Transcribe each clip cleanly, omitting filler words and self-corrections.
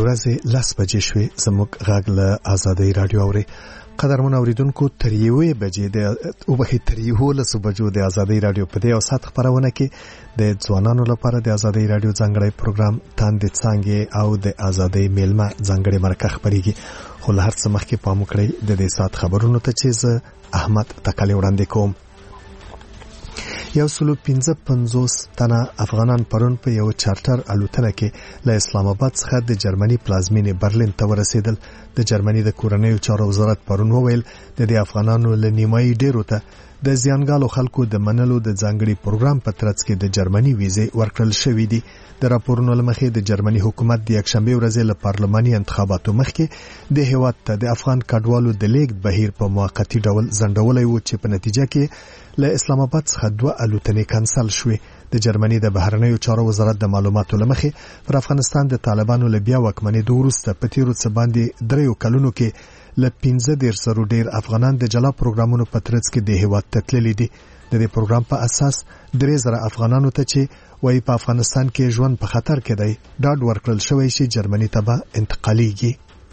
ورځې 10 بجې شوې. زموږ غږ له آزادۍ رادیو اوري. قدرمن اوریدونکو تر 1 بجې د وبخې تر 11 بجو د آزادۍ رادیو په دې او سات خبرونه کې د ځوانانو لپاره د آزادۍ رادیو ځانګړی پروګرام تاند څنګه او د آزادۍ میلمه ځانګړی مرکه خبريږي. خو له هر څه مخکې پام وکړئ د دې سات خبرونو ته چې احمد تکلی وړاندې کوم. 155 تنه افغانان پرون په یو چارټر الوتنه کې له اسلام آباد څخه د جرمني پلازمینې برلین ته ورسېدل. د جرمني د کورنیو چارو وزارت پرون وویل د دې افغانانو له نیمایي ډیرو ته د زیانګالو خلکو د منلو د ځانګړي پروګرام په ترڅ کې د جرمني ویزې ورکړل شوې دي. د راپورونو لمخې د جرمني حکومت د یکشنبه ورځې له پارلماني انتخاباتو مخکې د هیواد ته د افغان کډوالو د لیږد بهیر په موقتی ډول ځنډولای و چې په نتیجه کې له اسلام آباد څخه 2 الوتنې کانسل شوې. د جرمني د بهرنیو چارو وزارت د معلوماتو لمخې پر افغانستان د طالبانو له بیا واکمنېدو وروسته په تیرو څه باندې 3 کلونو کې له 15 سره ډیر افغانان د جلا پروګرامونو په ترڅ کې د هیواد ته تللي دي. د دې پروګرام په اساس 3000 افغانانو ته چې وایي په افغانستان کې ژوند په خطر کې دی ډاډ ورکړل شوی چې جرمني ته به انتقالېږي.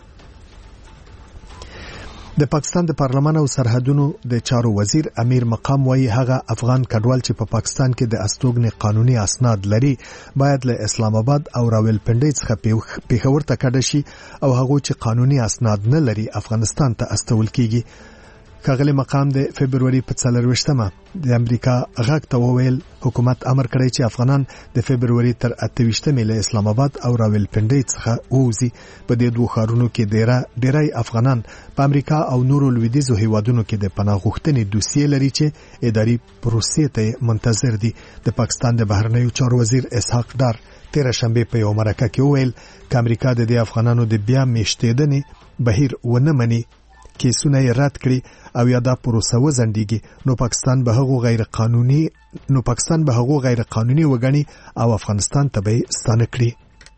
د پاکستان د پارلمان او سرحدونو د چارو وزیر امیر مقام وایي هغه افغان کډوال چې په پاکستان کې د استوګنې قانوني اسناد لري باید له اسلام آباد او راولپنډي څخه پیښور ته کډه شي او هغه چې قانوني اسناد نه لري افغانستان ته استول کیږي. کاغلی مقام د فبرवरी په 24مه د امریکا غږ ته وویل حکومت امر کړی چې افغانان د فبرवरी تر 28مه له اسلام آباد او راولپنډي څخه ووزي. په دې دوه ښارونو کې ډیری افغانان په امریکا او نورو لویدیځو هیوادونو کې د پناه غوښتنې دوسیې لري چې اداري پروسې ته منتظر دي. د پاکستان د بهرنیو چارو وزیر اسحاق ډار 13 شنبه په یو مرکه کې وویل چې امریکا د افغانانو د بیا میشتېدنې بهیر ونه مني کیسونه یې رد کړي او یا دا پروسه وزندګي نو پاکستان به هغه غیر قانوني وګڼي او افغانستان ته به ستانه کړي.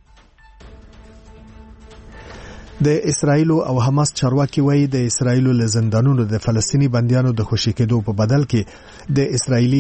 د اسرایل او حماس چارواکي وایي د اسرایل له زندانونو د فلسطینی بنديانو د خوشي کېدو په بدل کې د اسرایلی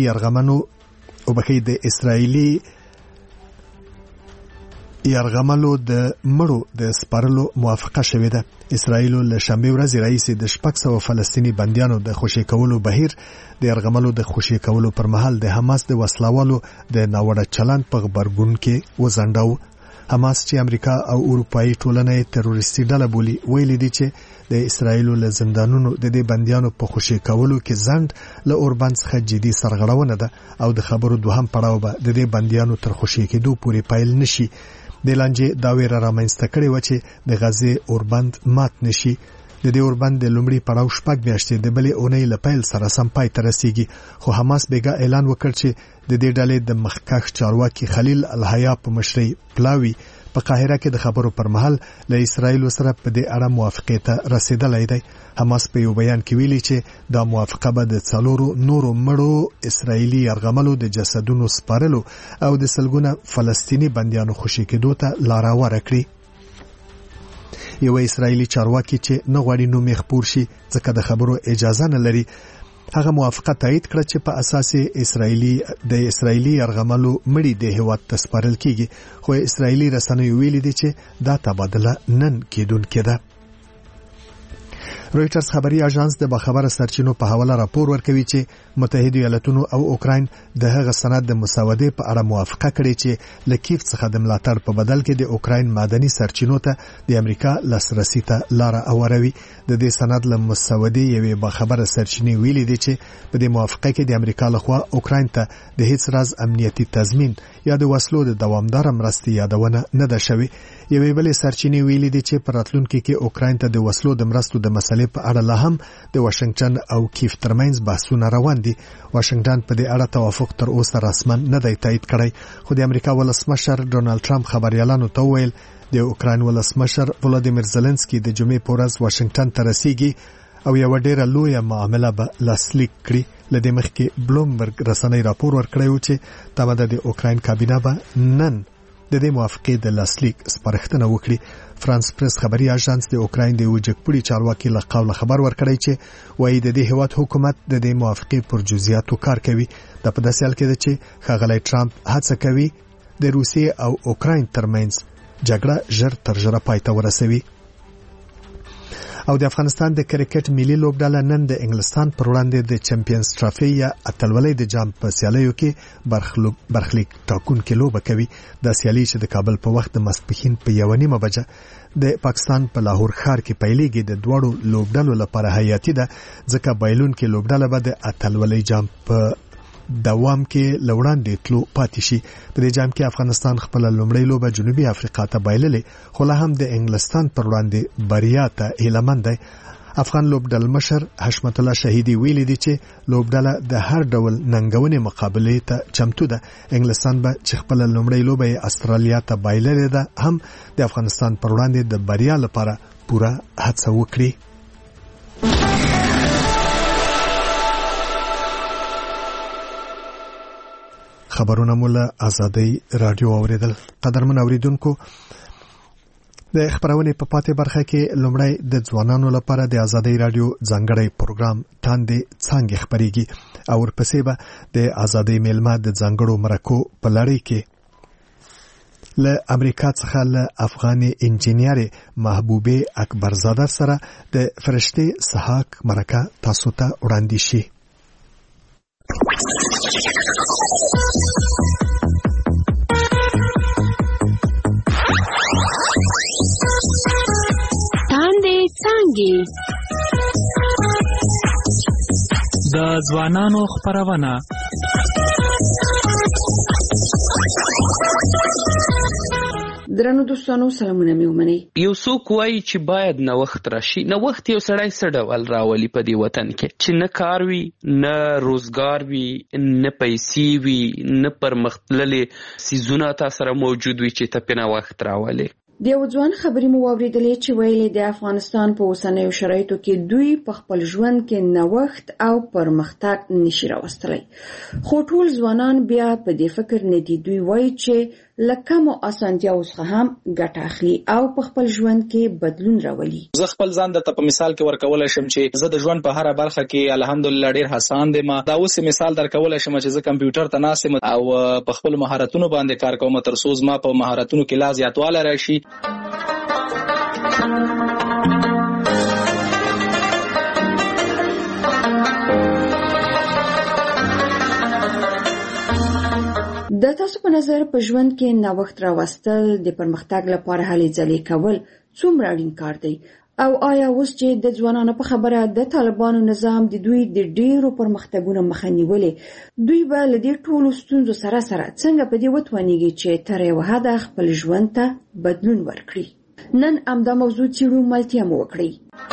یرغملو د مړو د سپارلو موافقه شوې ده. اسرایل له شنبه ورځې رئیس د 600 فلسطینی بنديانو د خوشي کولو بهیر د یرغملو د خوشي کولو پر مهال د حماس د وسلوالو د ناوړه چلند په خبرګون کې وزنداو. حماس چې امریکا او اروپאי ټولنه تروریستي ډله بولي ویلي دي چې د اسرایل له زندانونو د دې بنديانو په خوشي کولو کې ځند له اوربان څخه جدي سرغړونه ده او د خبرو دوهم پړاو به د دې بنديانو تر خوشي کېدو پورې پایل نشي. د لانجې دا ویره رامنځته کړې و چې د غزې اوربند مات نشي. د دې اوربند د لومړي پړاو شپږ میاشتې د بلې اونۍ لپاره سره سم پای ته رسیږي. خو حماس بیګا اعلان وکړ چې د دې ډلې د مخکښ چارواکي خلیل الحیا په مشرۍ پلاوی په قاهره کې د خبرو پر مهال له اسرایل سره په دې اړه موافقه ته رسیدلای دی. حماس په یو بیان کې ویلي چې دا موافقه به د 4 نورو مړو اسرایلی یرغملو د جسدونو سپارلو او د سلګونه فلسطینی بنديانو خوشي کېدو ته لار ورکړي. یو اسرایلی چارواکي چې نه غواړي نو مخپور شي ځکه د خبرو اجازه نه لري هغه موافقه تایید کړه چې په اساس اسرایلی یرغملو مړي د هیواد ته سپارل کیږي. خو اسرایلی رسنیو ویلي دي چې دا تبادله نن کېدونکې ده. رويټرز خبري اژانس د باخبره سرچینو په حواله راپور ورکوي چې متحده ایالاتونو او اوکراین د هغه سند د مساوده په اړه موافقه کړې چې لکیف څخه د ملاتړ په بدل کې د اوکراین معدني سرچینو ته د امریکا لاسرسي ته لار اوروي. د دې سند له مساوده یوې باخبره سرچینې ویلي دي چې په دې موافقه کې د امریکا لخوا اوکراین ته د هیڅ راز امنیتي تضمین یا د وسلو د دوامدار مرستې یادونه نه ده شوې. یوې بلې سرچینې ویلي دي چې په راتلونکي کې اوکراین ته د وسلو د مرستو د مسلې په اړه لا هم د واشنگټن او کیف ترمنځ بحثونه روان دي. واشنگټن په دې اړه توافق تر اوسه رسما نه دی تایید کړی. خو د امریکا ولسمشر ډونالد ټرمپ خبريالانو ته ویل د اوکراین ولسمشر ولادیمیر زيلنسکي د جمعې په ورځ واشنگټن ته رسیږي او یو ډېره لویه معامله به لاسلیک کړي. لدې مخکې بلومبرګ رسنۍ راپور ورکړی و چې تماده د اوکراین کابینه به نن د دې موافقې د لاسلیک سپارښتنه وکړي. فرانس پریس خبري اژانس د اوکراین د وجګپړي چارواکي له قوله خبر ورکړی چې وایي د دې هیواد حکومت د دې موافقې پر جزئیاتو کار کوي. د په داسې حال کې چې ښاغلی ټرمپ هڅه کوي د روسیې او اوکراین ترمنځ جګړه ژر تر ژره پای ته ورسوي. او د افغانستان د کرکټ ملي لوبډله نن د انګلستان پر وړاندې د چمپیونز ټرافي یا اتلولۍ د جام په سیالیو کې برخلیک ټاکونکې لوبه کوي. د سیالي چې د کابل په وخت د ماسپښین په 1:30 بجه د پاکستان په لاهور ښار کې پیلېږي. د دوړو لوبډلو لپاره حیاتي ده ځکه بایلونکې لوبډله به د اتلولۍ جام په دوام کې لوړاندې تلو پاتې شي. په دې جام کې افغانستان خپل لومړی لوبه جنوبي افریقا ته بایللې خو لا هم د انګلستان پر وړاندې بریا ته هیلهمند دی. افغان لوبډل مشر حشمت الله شهیدي ویلي دی چې لوبډله د هر ډول ننګونې مقابلې ته چمتو ده. انګلستان به چې خپل لومړی لوبه استرالیا ته بایللې ده هم د افغانستان پر وړاندې د بریا لپاره پوره هڅه وکړي. خبرونه مولا آزادۍ رادیو اوریدل. قدرمن اوریدونکو، د خبرونه په پاتې برخه کې لومړی د ځوانانو لپاره د آزادۍ رادیو ځانګړی پروګرام تاندې څنګه خبريږي او ورپسې به د آزادۍ میلمه د ځانګړو مرکو په لړۍ کې له امریکا څخه له افغاني انجینیر محبوبه اکبرزاده سره د فرشته سحاق مرکه تاسو ته وړاندې شي. د ځوانانو خبرونه. درنو دوستانو سلامونه مې ومنئ. یو څوک وایي چې باید نوښت راشي. نوښت یو سړی څه ډول راولي په دې وطن کې چې نه کار وي، نه روزګار وي، نه پیسې وي، نه پرمختللې څیزونه تا سره موجود وي چې ته پې نوښت راولې. د یو ځوان خبرې مو واورېدلې چې ویلې د افغانستان په اوسنیو شرایطو کې دوی په خپل ژوند کې نوښت او پرمختګ نشي راوستلی. خو ټول ځوانان بیا په دې فکر نه دي. دوی وایي چې له کمو اسانتیاوو څخه هم ګټه اخلي او په خپل ژوند کې بدلون راولي. زه خپل ځان د په مثال کې ورکولای شم چې زه د ژوند په هره برخه کې الحمدلله ډیر حسان دم. دا اوس مثال درکولای شم چې زه کمپیوټر ته ناسم او په خپل مهارتونو باندې کار کوم تر څو ما په مهارتونو کې لا زیاتواله راشي. د تاسو په نظر په ژوند کې نوښت راوستل د پرمختګ لپاره هلې ځلې کول څومره اړین کار دی؟ او آیا اوس چې د ځوانانو په خبره د طالبانو نظام د دوی د ډیرو پرمختګونو مخه نیولې، دوی به له دې ټولو ستونزو سره څنګه په دې وتوانیږي چې تر یو حده خپل ژوند ته بدلون ورکړي؟ نن همدا موضوع څیړو، ملتیا مو وکړئ.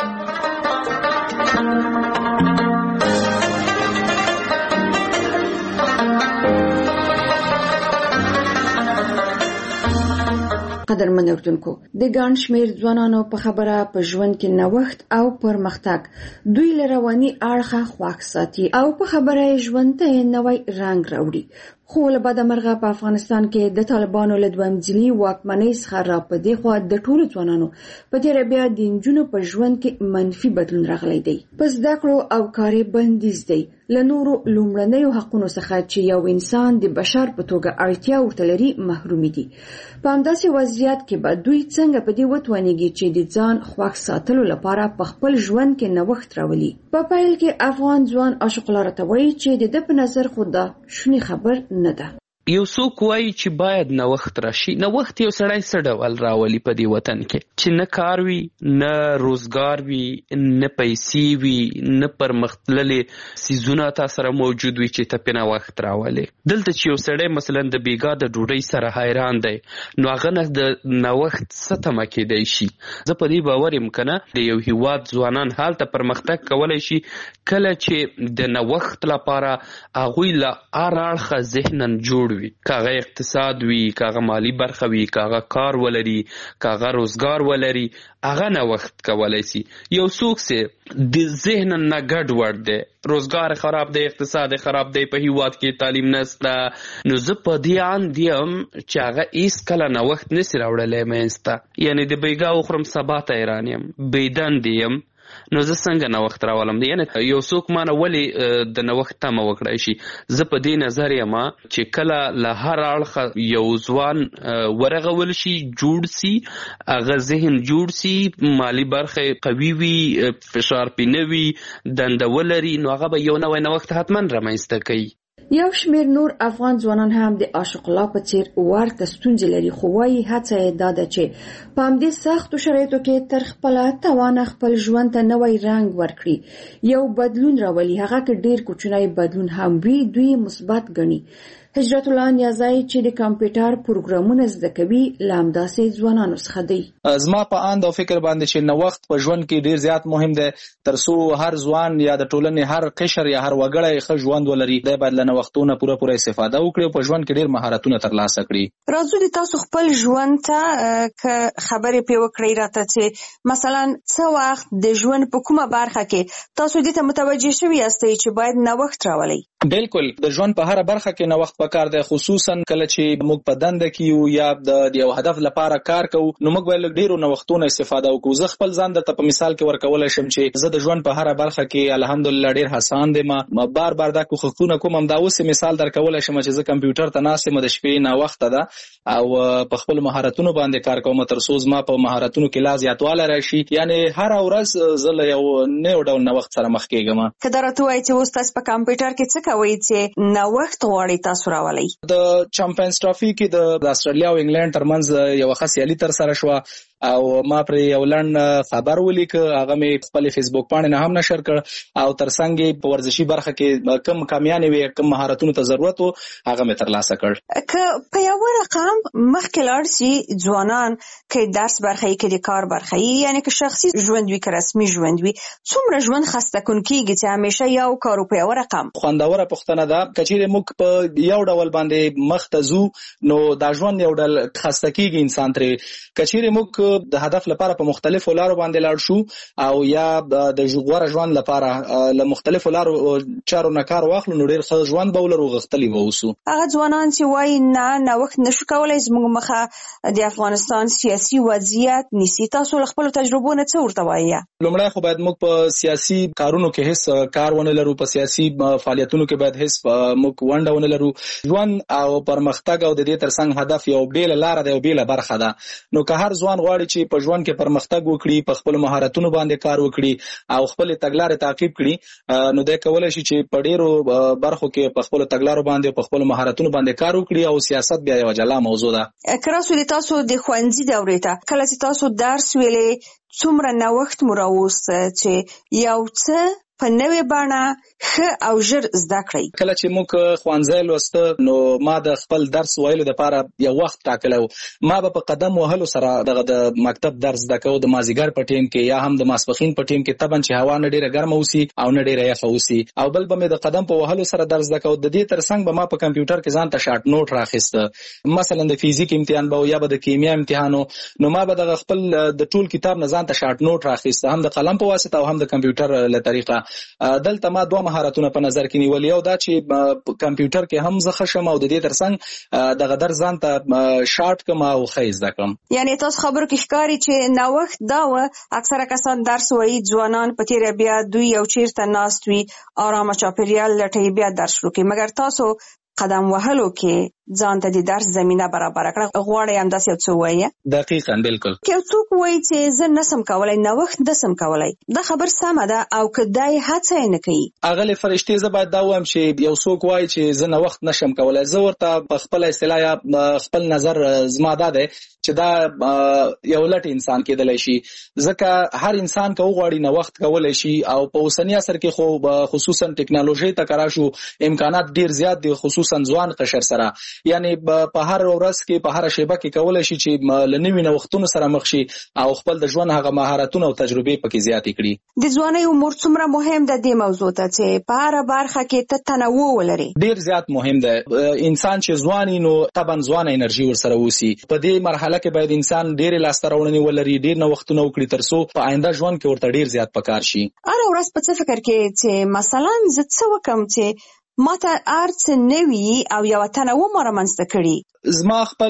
قدرمن اوریدونکو، د ګڼ شمېر ځوانانو په خبره په ژوند کې نوښت او پرمختګ دوی له رواني اړخه خوښ ساتي او په خبره یې ژوند ته نوی رنګ راوړي. خو له بده مرغه په افغانستان کې د طالبانو له دویم ځلي واکمنۍ څخه را په دې خوا د ټولو ځوانانو په تېره بیا د نجونو په ژوند کې منفي بدلون راغلی دی. په زده کړو او کاري بندیز دی. له نورو لومړنیو حقونو څخه چې یو انسان د بشر په توګه اړتیا ورته لري محرومي دي. په همداسې وضعیت کې به دوی څنګه په دې وتوانیږي چې د ځان خوښ ساتلو لپاره په خپل ژوند کې نوښت راولي؟ په پیل کې افغان ځوان عاشق لاره ته وایي چې د ده په نظر خو دا شونې خبر نه ده. یو څوک وایي چې باید نوښت راشي. نوښت یو سړی څه ډول راولي په دې وطن کې چې نه کار وي، نه روزګار وي، نه پیسې وي، نه پرمختللې څیزونه تا سره موجود وي چې ته پې نوښت راولې. دلته چې یو سړی مثلا د بیګا د ډوډۍ سره حیران دی، نو هغه نه د نوښت څه تمه کېدی شي. زه په دې باور یم که نه د یو هېواد ځوانان هلته پرمختګ کولی شي کله چې د نوښت لپاره هغوی له هر اړخه ذهنا جوړ وي، کاغه اقتصاد وي، کاغه مالی برخه وي، کاغه کار ولري، کاغه روزګار ولري، هغه نوښت کولی شي. یو څوک چې د ذهن نه ګډوډ دی، روزګار خراب دی، اقتصاد خراب دی، په هیواد کې تعلیم نشته، نو زه په دې اند یم چې هغه هېڅکله نوښت نشي راوړلی منځته. یعنې د بیګا وخورم سبا ته حیران یم، بېدندې یم، نو زه څنګه نوښت راولم. یعنی یو څوک مانه ولې د نوښت تمه وکړای شي. زه په دې نظر یم چې کله له هر اړخه یو ځوان ورغول شي، جوړ سي، هغه ذهن جوړ سي، مالی برخه قوي وي، فشار پې نه وي، دنده ولري، نو هغه به یو نوی نوښت حتما رامنځته کوي. یو شمیر نور افغان ځوانان هم د عاشق الله په څیر ورته ستونزې لري، خو وايي هڅه یې دا ده چې په همدې سختو شرایطو کې تر خپله توانه خپل ژوند ته نوی رنګ ورکړي، یو بدلون راولي. هغه که ډیر کوچنی بدلون هم وي، دوی مثبت ګڼي. هجرت الله نیازی چې د کمپیوټر پروګرامونه زده کوي له همداسې ځوانانو څخه دی. زما په اند او فکر باندې چې نوښت په ژوند کې ډیر زیات مهم دی، تر څو هر ځوان یا د ټولنې هر قشر یا هر وګړی ښه ژوند ولري. دی باید له نوښتونو پوره استفاده وکړي او په ژوند کې ډیر مهارتونه ترلاسه کړي. راځو د تاسو خپل ژوند ته خبرې پې وکړئ راته چې مثلا څه وخت د ژوند په کومه برخه کې تاسو دې ته متوجه شوي یاستئ چې باید نوښت راولئ؟ بالکل، د ژوند په هر برخه کې نوښت پکار دی، خصوصا کله چې موږ په دنده کې یو یا د یو هدف لپاره کار کوو، نو موږ باید ډیرو نوښتونو استفاده وکړو. زه خپل ځان درته په مثال کې ورکولای شم چې زه د ژوند په هر برخه کې الحمدلله ډیر حسان دم. بار بار دا کوښښونه کوم. دا اوس مثال درکولای شم چې زه کمپیوټر ته ناست یم د شپې ناوخته ده او په خپل مهارتونو باندې کار کوم، تر څو زما په مهارتونو کې لا زیاتوالی راشي. یعنی هر ورځ زه له یو نوي ډول نوښت سره مخ کېږم. که دا راته وایي چې اوس تاسو په کمپیوټر کې څه کوئ چې نوښت غواړئ تاسو راولئ؟ د چمپیونز ټرافي کې د استرالیا او انګلند ترمنځ یو ښه سیالي ترسره شوه او ما پر یو لنډ خبر ولیک، هغه مې خپل فیسبوک پاڼې نه هم نشر کړ او ترڅنګ په ورزشي برخه کې کم کامیانې وي، کم مهارتونو ته ضرورت و، هغه مې ترلاسه کړ. که په یو رقم مخکې لاړ شي ځوانان، که درس برخه یې، که د کار برخه یې، یعنی که شخصي ژوند وي که رسمي ژوند وي، څومره ژوند خسته کونکي چې همیشه یو کار په یو رقم؟ خوندوره پوښتنه ده. که چیرې موږ په یو ډول باندې مخ ته ځو نو دا ژوند یو ډول خسته کېږي انسان ترې. که چیرې موږ د هدف لپاره په مختلفو لارو باندې لاړ شو او یا د غوره ژوند لپاره له مختلفو لارو چارو نه کار واخلو، نو ډېر ښه ژوند به ولرو، غښتلي به اوسو. هغه ځوانان چې وایي نه نوښت نشو کولی، زموږ مخه د افغانستان سیاسي وضعیت نیسي، تاسو له خپلو تجربو نه څه ورته وایي؟ لومړی خو باید موږ په سیاسي کارونو کې هیڅ کار ونه لرو، په سیاسي فعالیتونو کې باید هیڅ موږ ونډه ونه لرو. ژوند او پرمختګ او د دې ترڅنګ هدف یو بیله لاره ده، یو بیله برخه ده. نو که هر ځوان غواړي چې په ژوند کې پرمختګ وکړي، په خپل مهارتونو باندې کار وکړي او خپل تګلارې تعقیب کړي، نو دی کولی شي چې په ډیرو برخو کې په خپل تګلارو باندې په خپل مهارتونو باندې کار وکړي او سیاست بیا یو جلا موضوع ده. که راسو د تاسو د ښوونځي دورې ته کله چې تاسو درس ویلې، څومره نوښت مو راوسته چې یو څه په نوې بڼه ښه او ژر زده کړئ؟ کله چې موږ ښوونځی لوسته نو ما د خپل درس ویلو دپاره یو وخت ټاکلی و. ما به په قدم وهلو سره دغه د مکتب درس زده کوو، د مازدیګر په ټیم کې یا هم د ماسپښین په ټیم کې، طبعا چې هوا نه ډېره ګرمه اوسي او نه ډېره یخه اوسي، او بل به مې د قدم په وهلو سره درس زده کوو. د دې ترڅنګ به ما په کمپیوټر کې ځان ته شارټ نوټ راخیسته، مثلا د فیزیک امتحان به یا به د کیمیا امتحان، نو ما به دغه خپل د ټول کتاب نه ځان ته شارټ نوټ راخیسته، هم د قلم په واسطه او هم د کمپیوټر له طریقه. دلته ما دوه مهارتونه په نظر کې نیولي، یو دا چې کمپیوټر کې هم زه ښه شم او د دې ترڅنګ دغه درس ځان ته شارټ کړم او ښه زده کړم. یعنې تاسو خبرو کې ښکاري چې نوښت دا و، اکثره کسان درس وایي، ځوانان په تیره بیا دوی یو چیرته ناست وي، آرامه چاپېریال لټوي، بیا درس شروع کوي، مګر تاسو قدم وهلو کې ځان ته د درس زمینه برابر کړه، غواړئ همداسې یو څه ووایي؟ دقیقاً، بالکل. که یو څوک وایي چې زه نسم کولی، نوښت نسم کولی، دا خبر سمه ده، او که دی هڅه یې نه کوي؟ اغلې فرشتې، زه باید دا ووایم چې یو څوک وایي چې زه نوښت نشم کولی، زه ورته په خپله اصطلاح یا خپل نظر زما دا دی چې دا یو لټ انسان کېدلی شي، ځکه هر انسان که وغواړي نوښت کولی شي، او په اوسني عصر کې خو خصوصا ټکنالوژۍ ته کار شو، امکانات ډېر زیات دي، خصوصا ځوان قشر سره. یعنی په هر ورځ کې په هر شیبه کې کولی شي چې له نوي نوښتونو سره مخ شي او خپل د ژوند هغه مهارتونه او تجربې پکې زیاتې کړي. د ځوانۍ عمر څومره مهم ده دې موضوع ته چې په هره برخه کې ته تنوع ولري؟ ډېر زیات مهم ده. انسان چې ځوان نو طبعا ځوانه انرژي ورسره اوسي. په دې مرحله کې باید انسان ډېرې لاسته راوړنې ولري، ډېر نوښتونه وکړي، تر څو په آینده ژوند کې ورته ډېر زیات پکار شي. هره ورځ په څه فکر کې چې مثلا زه څه وکړم چې ماته ارڅ نوي او یو تنوع رامنځته کړي. زما خپل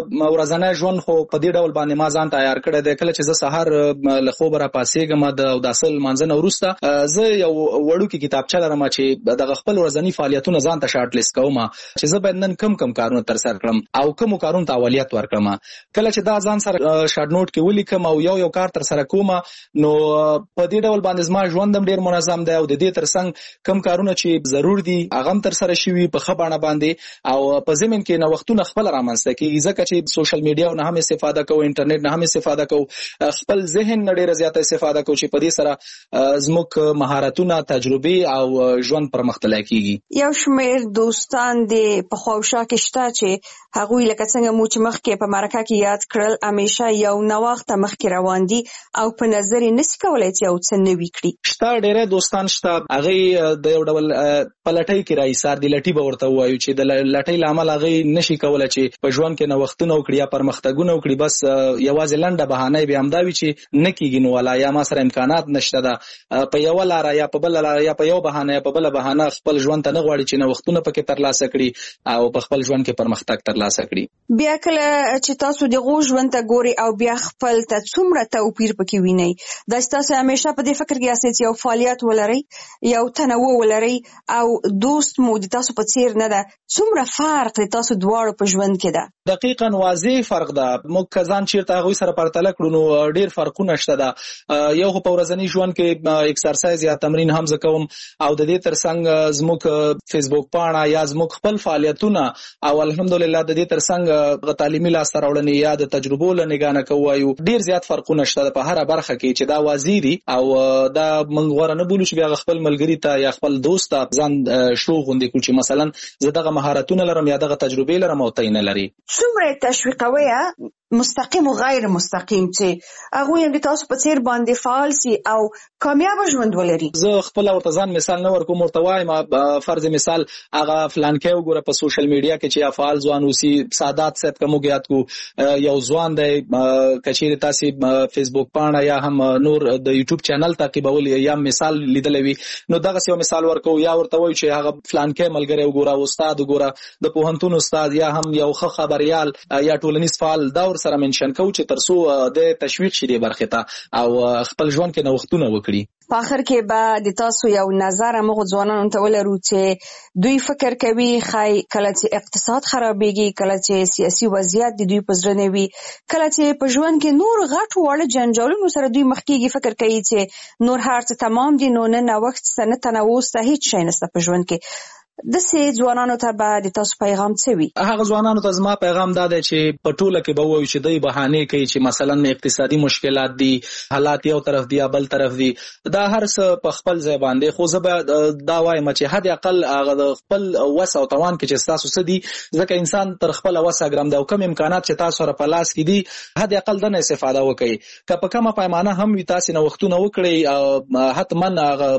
ورځنی ژوند خو په دې ډول باندې ما ځان تیار کړی دی. کله چې زه سهار له خوبه راپاڅېږم د اوداسه لمانځه نه وروسته زه یو وړوکې کتابچه لرم چې دغه خپل ورځني فعالیتونه ځان ته شارټ لیست کوم چې زه باید نن کم کارونه ترسره کړم او کوم کارونو ته اولویت ورکړم. کله چې دا ځان سره شارټ نوٹ کې ولیکم او یو کار ترسره کوم نو په دې ډول باندې زما ژوند هم ډیر منظم دی او د دې ترڅنګ کم کارونه چې ضرور دي هغه هم ترسره شوي په ښه بڼه باندې او په ضمن کې نوښتونه خپل رامنځته کیږي ځکه چې سوشل میډیا نه هم استفاده کوو، انټرنیټ نه هم استفاده کوو، خپل ذهن نه ډیره زیاته استفاده کوو چې په دې سره زموږ مهارتونه، تجربې او ژوند پرمختللی کیږي. یو شمېر دوستان د په خواوشا کې شته چې هغوی لکه څنګه مو چې مخکې په مرکه کې یاد کړل همیشه یو نوښت مخکې روان دي او په نظر یې نشي کولی چې یو څه نوي کړي. شته ډیری دوستان شته هغوی د یو ډول په لټۍ کې راایسار دي، لټي به ورته ووایو چې د لټۍ له امله هغوی نشي کولی چې په ژوند کې نوښتونه وکړي یا پرمختګونه وکړي. بس یوازې لنډه بهانه به همدا وي چې نه کیږي نو والا یا ما سره امکانات نشته ده په یوه لاره یا په بله لاره یا په یو بهانه یا په بله بهانه خپل ژوند ته نه غواړي چې نوښتونه پکې ترلاسه کړي او په خپل ژوند کې پرمختګ ترلاسه کړي. بیا کله چې تاسو دغه ژوند ته ګوري او بیا خپل ته څومره توپیر پکې وینئ، دا تاسو همیشه په دې فکر کې یاست چې یو فعالیت ولرئ، یو تنوع ولرئ او دوست مو د تاسو په څیر نه ده، څومره فرق د تاسو دواړو په ژوند کې ده؟ دقیقاً واضح فرق ده. موږ که ځان چیرته هغوی سره پرتله کړو نو ډیر فرقونه شته ده. یو خو په ورځني ژوند کې اکسرسایز یا تمرین هم زه کوم او د دې ترڅنګ زموږ فیسبوک پاڼه یا زموږ خپل فعالیتونه او الحمدلله د دې ترڅنګ تعلیمي لاسته راوړنې یا د تجربو له نګاه نه کوو ډیر زیات فرقونه شته په هره برخه کې چې دا واضح دي او دا موږ غوړه نه بولو چې بیا خپل ملګری ته یا خپل دوست ته ځان شو غوندې کړو چې مثلا زه دغه مهارتونه لرم یا دغه تجربې لرم او ته نه لري. څومره تشویقوي مستقیم او غیر مستقیم چې هغه یې د تاسو په څیر باندې فعال سي او کامیاب ژوند ولري؟ زه خپل ورته ځان مثال نه ورکوم، ورته وایم فرض مثال هغه فلان کې وګوره په سوشل میډیا کې چې فعال ځوان اوسي، سادات صاحب کوم یاد کو یو ځوان دی کچېره تاسو فیسبوک پاڼه یا هم نور د یوټیوب چینل تعقیبول یا مثال لیدلې وي نو دغه یو مثال ورکو یا ورته وایي چې هغه فلان کې ملګری وګوره، استاد وګوره، د پوهنتون استاد یا هم یو ښه خبريال یا ټولنیز فعال دا سره منشن کو چې ترسو د تشویق شې برخه ته او خپل ژوند کې نوښتونه وکړي. په اخر کې به د تاسو یو نظر موږ ځوانانو ته ولرو چې دوی فکر کوي خای کله چې اقتصاد خرابېږي، کله چې سیاسي وضعیت د دوی په زړه نه وي، کله چې په ژوند کې نور غټ وړ جنجالونو سره دوی مخ کېږي، فکر کوي چې نور هر څه تمام دي، نو نه نوښت څه نه تنوع څه هیڅ شی نشته په ژوند کې. د سې ځوانانو ته به د تاسو پیغام څه وي؟ هغه ځوانانو ته زما پیغام دا دی چې په ټوله کې به وایي چې دوی بهانې کوي چې مثلا اقتصادي مشکلات دي، حالات یو طرف دي یا بل طرف دي، دا هر څه په خپل ځای باندې، خو زه به دا وایم چې حد اقل هغه د خپل وس او توان کې چې تاسو څه دي، ځکه انسان تر خپل وس ګرم دی او کوم امکانات چې تاسو سره په لاس کې دي حد اقل دنه استفاده وکړئ. که په کومه پیمانه هم وي تاسو نوښتونه وکړئ، حتما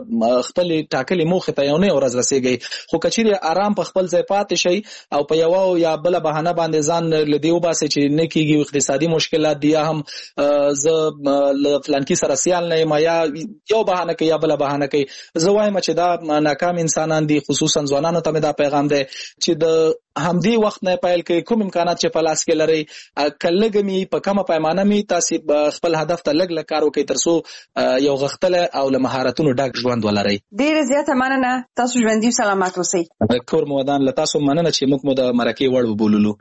خپل ټاکلې موخې ته یو نه ورځ رسیږئ، خو کچېرې آرام په خپل ځای پاتې شي او په یو یا بل بهانه باندې ځان لدی وباسي چې نه کیږي اقتصادي مشکلات دي یا هم ز فلانکی سره سیال نه ما یا یو بهانه کوي یا بل بهانه کوي، زه وایم چې دا ناکام انسانان دي. خصوصا ځوانانو ته دا پیغام دی چې د همدې وخت نه پیل کوي، کوم امکانات چې په لاس کې لري کلهګمی په کومه پیمانه می تاسو خپل هدف ته لګ کار وکړئ ترڅو یو غختله او له مهارتونو ډک ژوند ولرئ. ډیر زیاته مننه، تاسو ژوندۍ سلامات اوسئ. کور مودان له تاسو مننه چې موږ مو د مرکې وړ وبوللو.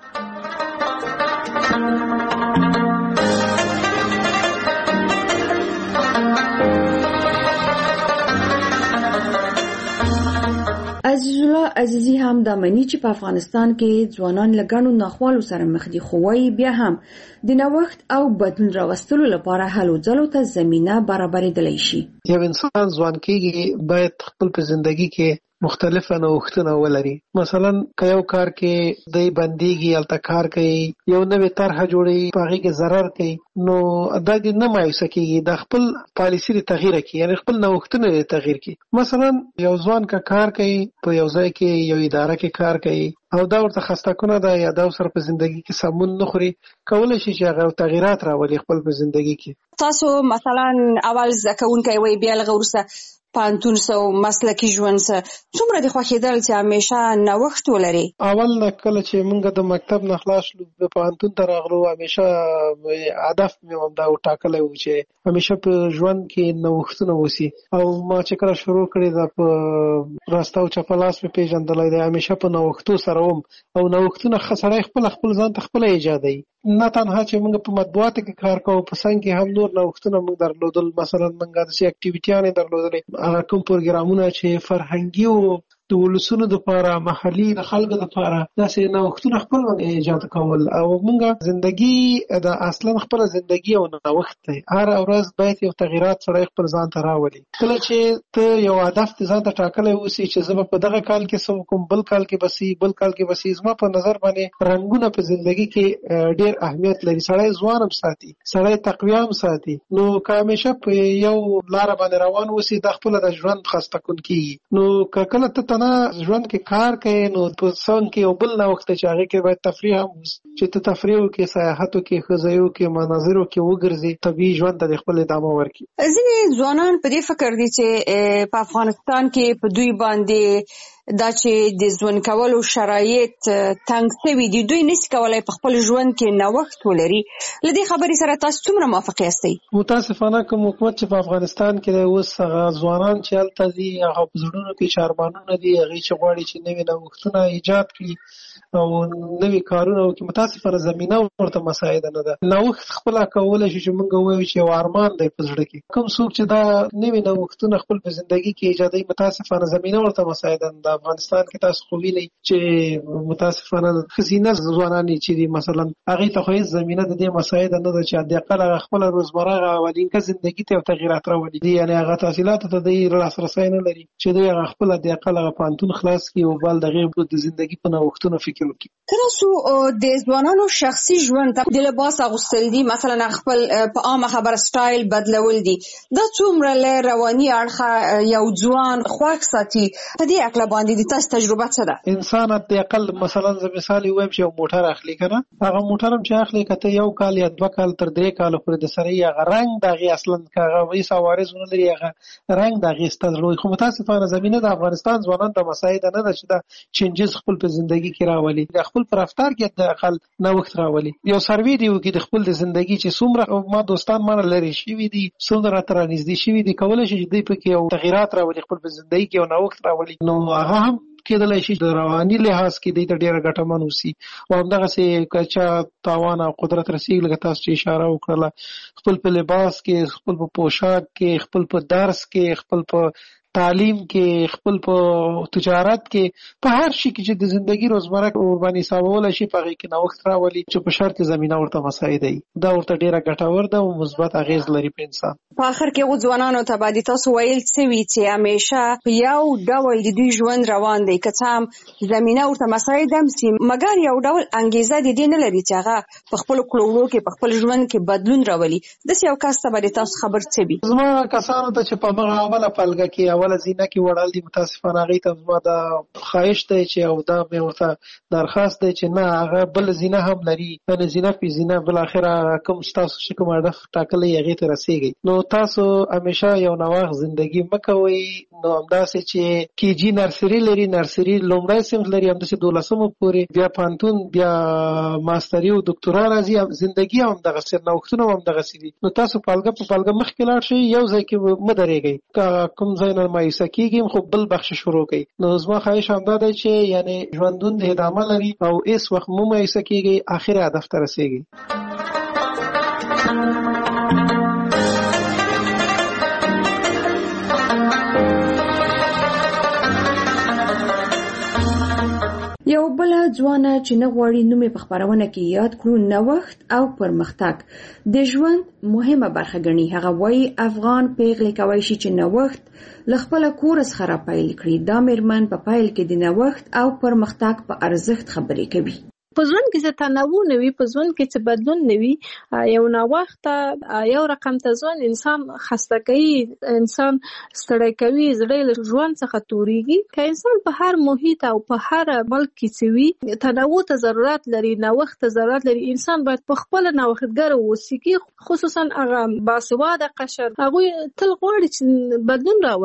عزیز الله عزیزی هم د منی چې په افغانستان کې ځوانان لګانو ناخوالو سره مخ دي، خو وايي بیا هم د نوښت او بدلون راوستلو لپاره هلو ځلو ته زمينه برابرېدلی شي. یو انسان ځوان کېږي باید خپل په ژوندۍ کې مختلفه نوښتونه ولري. مثلا که یو کار کې دی بنديږي الته کار کوي، یو نوې طرحه جوړي په هغه کې ضرر کوي، نو دا دې نه مایوسه کېږي، د خپل پالیسي لري تغییر کوي، یعنی خپل نوښتونه لري تغییر کوي. مثلا یو ځوان کا کار کوي په یو ځای کې یو اداره کې کار کوي او دا ورته خسته کنه ده یا دا سره په ژوندۍ کې سمون نه خوري، کولای شي چې هغه تغیرات راولي خپل په ژوندۍ کې. تاسو مثلا اول ځکهونکي وي بیا لغه ورسره پانتون سو مسلکی ژوند سره څومره د خوښیدل چې همیشه نوښت ولري؟ اول کله چې موږ د مکتب نه خلاص شو په پانتون ته راغلو، همیشه هدف مې همدا وټاکلی و چې همیشه په ژوند کې نوښتونه وسي. او ما چې کله شروع کړې ده په راسته او چپلاس مې پیژندلی دی، همیشه په نوښتو سره وم او نوښتونه سړی خپل ځان ته خپله ایجادوي. نه تنها چې موږ په مطبوعاتو کې کار کوو، په څنګ کې هم نور نوښتونه موږ درلودل. مثلا موږ داسې اکټیویټیانې درلودلې، هغه کوم پروګرامونه چې فرهنګي وو، د ولسونو دپاره، محلي د خلکو دپاره داسې نوښتونه خپل ایجاد کول. او موږ زندګي د اصلا خپله زندګي او نوښت دی. هر ورځ باید یو تغییرات سړی خپل ځان ته راولي. کله چې ته یو هدف د ځان ته ټاکلی اوسي چې زه به په دغه کال کې څه وکړم، بل کال کې به سي، زما په نظر باندې رنګونه په زندګي کې ډېر اهمیت لري. سړی ځوان هم ساتي، سړی تقویه هم ساتي. نو که همیشه په یو لاره باندې روان اوسي، دا خپله د ژوند خسته کیږي. نو که کله ته ژوند کې کار کوي، نو په څنګ کې یو بل نوښت چې هغې کې باید تفریح هم وي، چې ته تفریح وکړې، سیاحت وکړې، ښځیو کې مناظرو کې وګرځې، طبیعي ژوند ته د خپل ادامه ورکړي. ځینې ځوانان په دې فکر دي چې په افغانستان کې په دوی باندې دا چې د ژوند کولو شرایط تنګ شوي دي، دوی نشي کولای په خپل ژوند کې نوښت ولري. له دې خبرې سره تاسو څومره موافق یاستئ؟ متاسفانه کوم حکومت چې په افغانستان کې دی، اوس هغه ځوانان چې هلته دي، هغه په زړونو کې چې ارمانونه دي، هغې چې غواړي چې نوي نوښتونه ایجاد کړي او نوي کارونه وکړي، متاسفانه زمینه ورته مساعده نه ده. نوښت خپله کولی شي چې موږ ووایو چې یو ارمان دی په زړه کې. کوم څوک چې دا نوي نوښتونه خپل په زندګي کې ایجادوي، متاسفانه زمینه ورته مساعده نه ده. افغانستان کې تاسو خو وینئ چې متاسفانه ښځینه ځوانانې چې دي مثلا، هغې ته خو هېڅ زمینه د دې مساعده نه ده چې حداقل هغه خپله روزمره اولینکه زندګي ته یو تغییرات راولي. یعنې هغه تحصیلاتو ته دوی لاسرسی نه لري چې دوی هغه خپل حداقل هغه پوهنتون خلاص کړي او بل د هغې د زندګي په نوښتونو فکر وکړي. تاسو د ځوانانو شخصي ژوند ته د لباس اغوستل دي، مثلا خپل په عامه خبره سټایل بدلول دي، دا څومره له رواني اړخه یو ځوان خوښ ساتي؟ په دې اړه باندې د تاسو تجربه څه ده؟ انسان حداقل مثلا زه مثال وایم چې یو موټر اخلي که نه، هغه موټر هم چې اخلي که ته 1 کال یا 2 کال تر 3 کاله پورې د سره یې هغه رنګ د هغې اصلا که هغه هیڅ عوارض ونه لري، هغه رنګ د هغې سته زړه وي. خو متاسفانه زمینه د افغانستان ځوانانو ته مساعده نه ده چې دا چینجز خپل په زندګي کې راولي، د خپل پر رفتار کې د اقل نوښت راولي. یو سروې دی وکړي د خپل د زندګي چې څومره ما دوستان مانه لرې شوي دي، څومره راته رانږدې شوي دي، کولی شي چې دوی پکې یو تغییرات راولي، خپل په زندګي کې یو نوښت راولي. نو هغه هم کېدلی شي د رواني لحاظ کې دوی ته ډېره ګټمن اوسي. او همدغسې که چا توان او قدرت رسېږي، لکه تاسو چې اشاره وکړله، خپل په لباس کې، خپل په پوشاک کې، خپل په درس کې، خپل په تعلیم کې، خپل په تجارت کې، په هر شي کې چې د زندګي روزمره ورباندې حسابولی شي، په هغې کې نوښت راولي چې په شرط زمینه ورته مساعده وي. دا ورته ډېره ګټور ده او مثبت اغېز لري په انسان. په آخر کې هغو ځوانانو ته باندې تاسو ویل څه وي چې همیشه په یو ډول د دوی ژوند روان دی، که څه هم زمینه ورته مساعده هم سي، مګر یو ډول انګیزه د دې نه لري چې هغه په خپلو کړو کې په خپل ژوند کې بدلون راولي. داسې یو کس ته باندې تاسو خبر څه وي؟ زما کسانو ته چې په هغه اوله پلګه کې اوله زینه کې وړل دي، متاسفانه هغې ته زما دا خواهش دی چې او دا مې ورته درخواست دی چې نه، هغه بل زینه هم لري، یعنې زینه پې زینه بالاخره کوم ستاسو چې کوم هدف ټاکلی هغې ته رسېږئ. نو تاسو همیشه یو نوښت زندګي مه کوئ. نو همداسې چې KG نرسري لري، نرسري لومړی صنف لري، همداسې 12مه پورې، بیا پوهنتون، بیا ماستري او دکتورا راځي. زندګي هم همدغسې، نوښتونه هم همدغسې دي. نو تاسو پالګه په پالګه مخکې لاړ شئ، یو ځای کې مه درېږئ. که کوم ځای نه مایوسه کېږي خو بل بخش شروع کوي. نو زما خواهش همدا دی چې یعنې ژوندون د ادامه لري او هېڅ وخت مه مایوسه کېږئ، آخر هدف ته رسېږئ. یو بل ځوانه چې نه غواړي نوم په خبرونه کې یاد کړو، نوښت او پرمختګ د ژوند مهمه برخه ګڼي. هغه وایي افغان پیغلې کولی شي چې نوښت له خپله کور څخه راپیل کړي. دا مېرمن په پیل کې د نوښت او پرمختګ په ارزښت خبرې کوي. په ژوند کې چې تنوع نه وي، په ژوند کې چې بدلون نه وي، یو نوښت یو رقم ته ژوند انسان خسته کوي، انسان ستړی کوي، زړه له ژوند څخه تورېږي. که انسان په هر محیط او په هر ملک کې چې وي، تنوع ته ضرورت لري، نوښت ته ضرورت لري. انسان باید په خپله نوښتګر واوسي، خصوصا هغه باسواده قشر، هغوی تل غواړي چې بدلون راولي.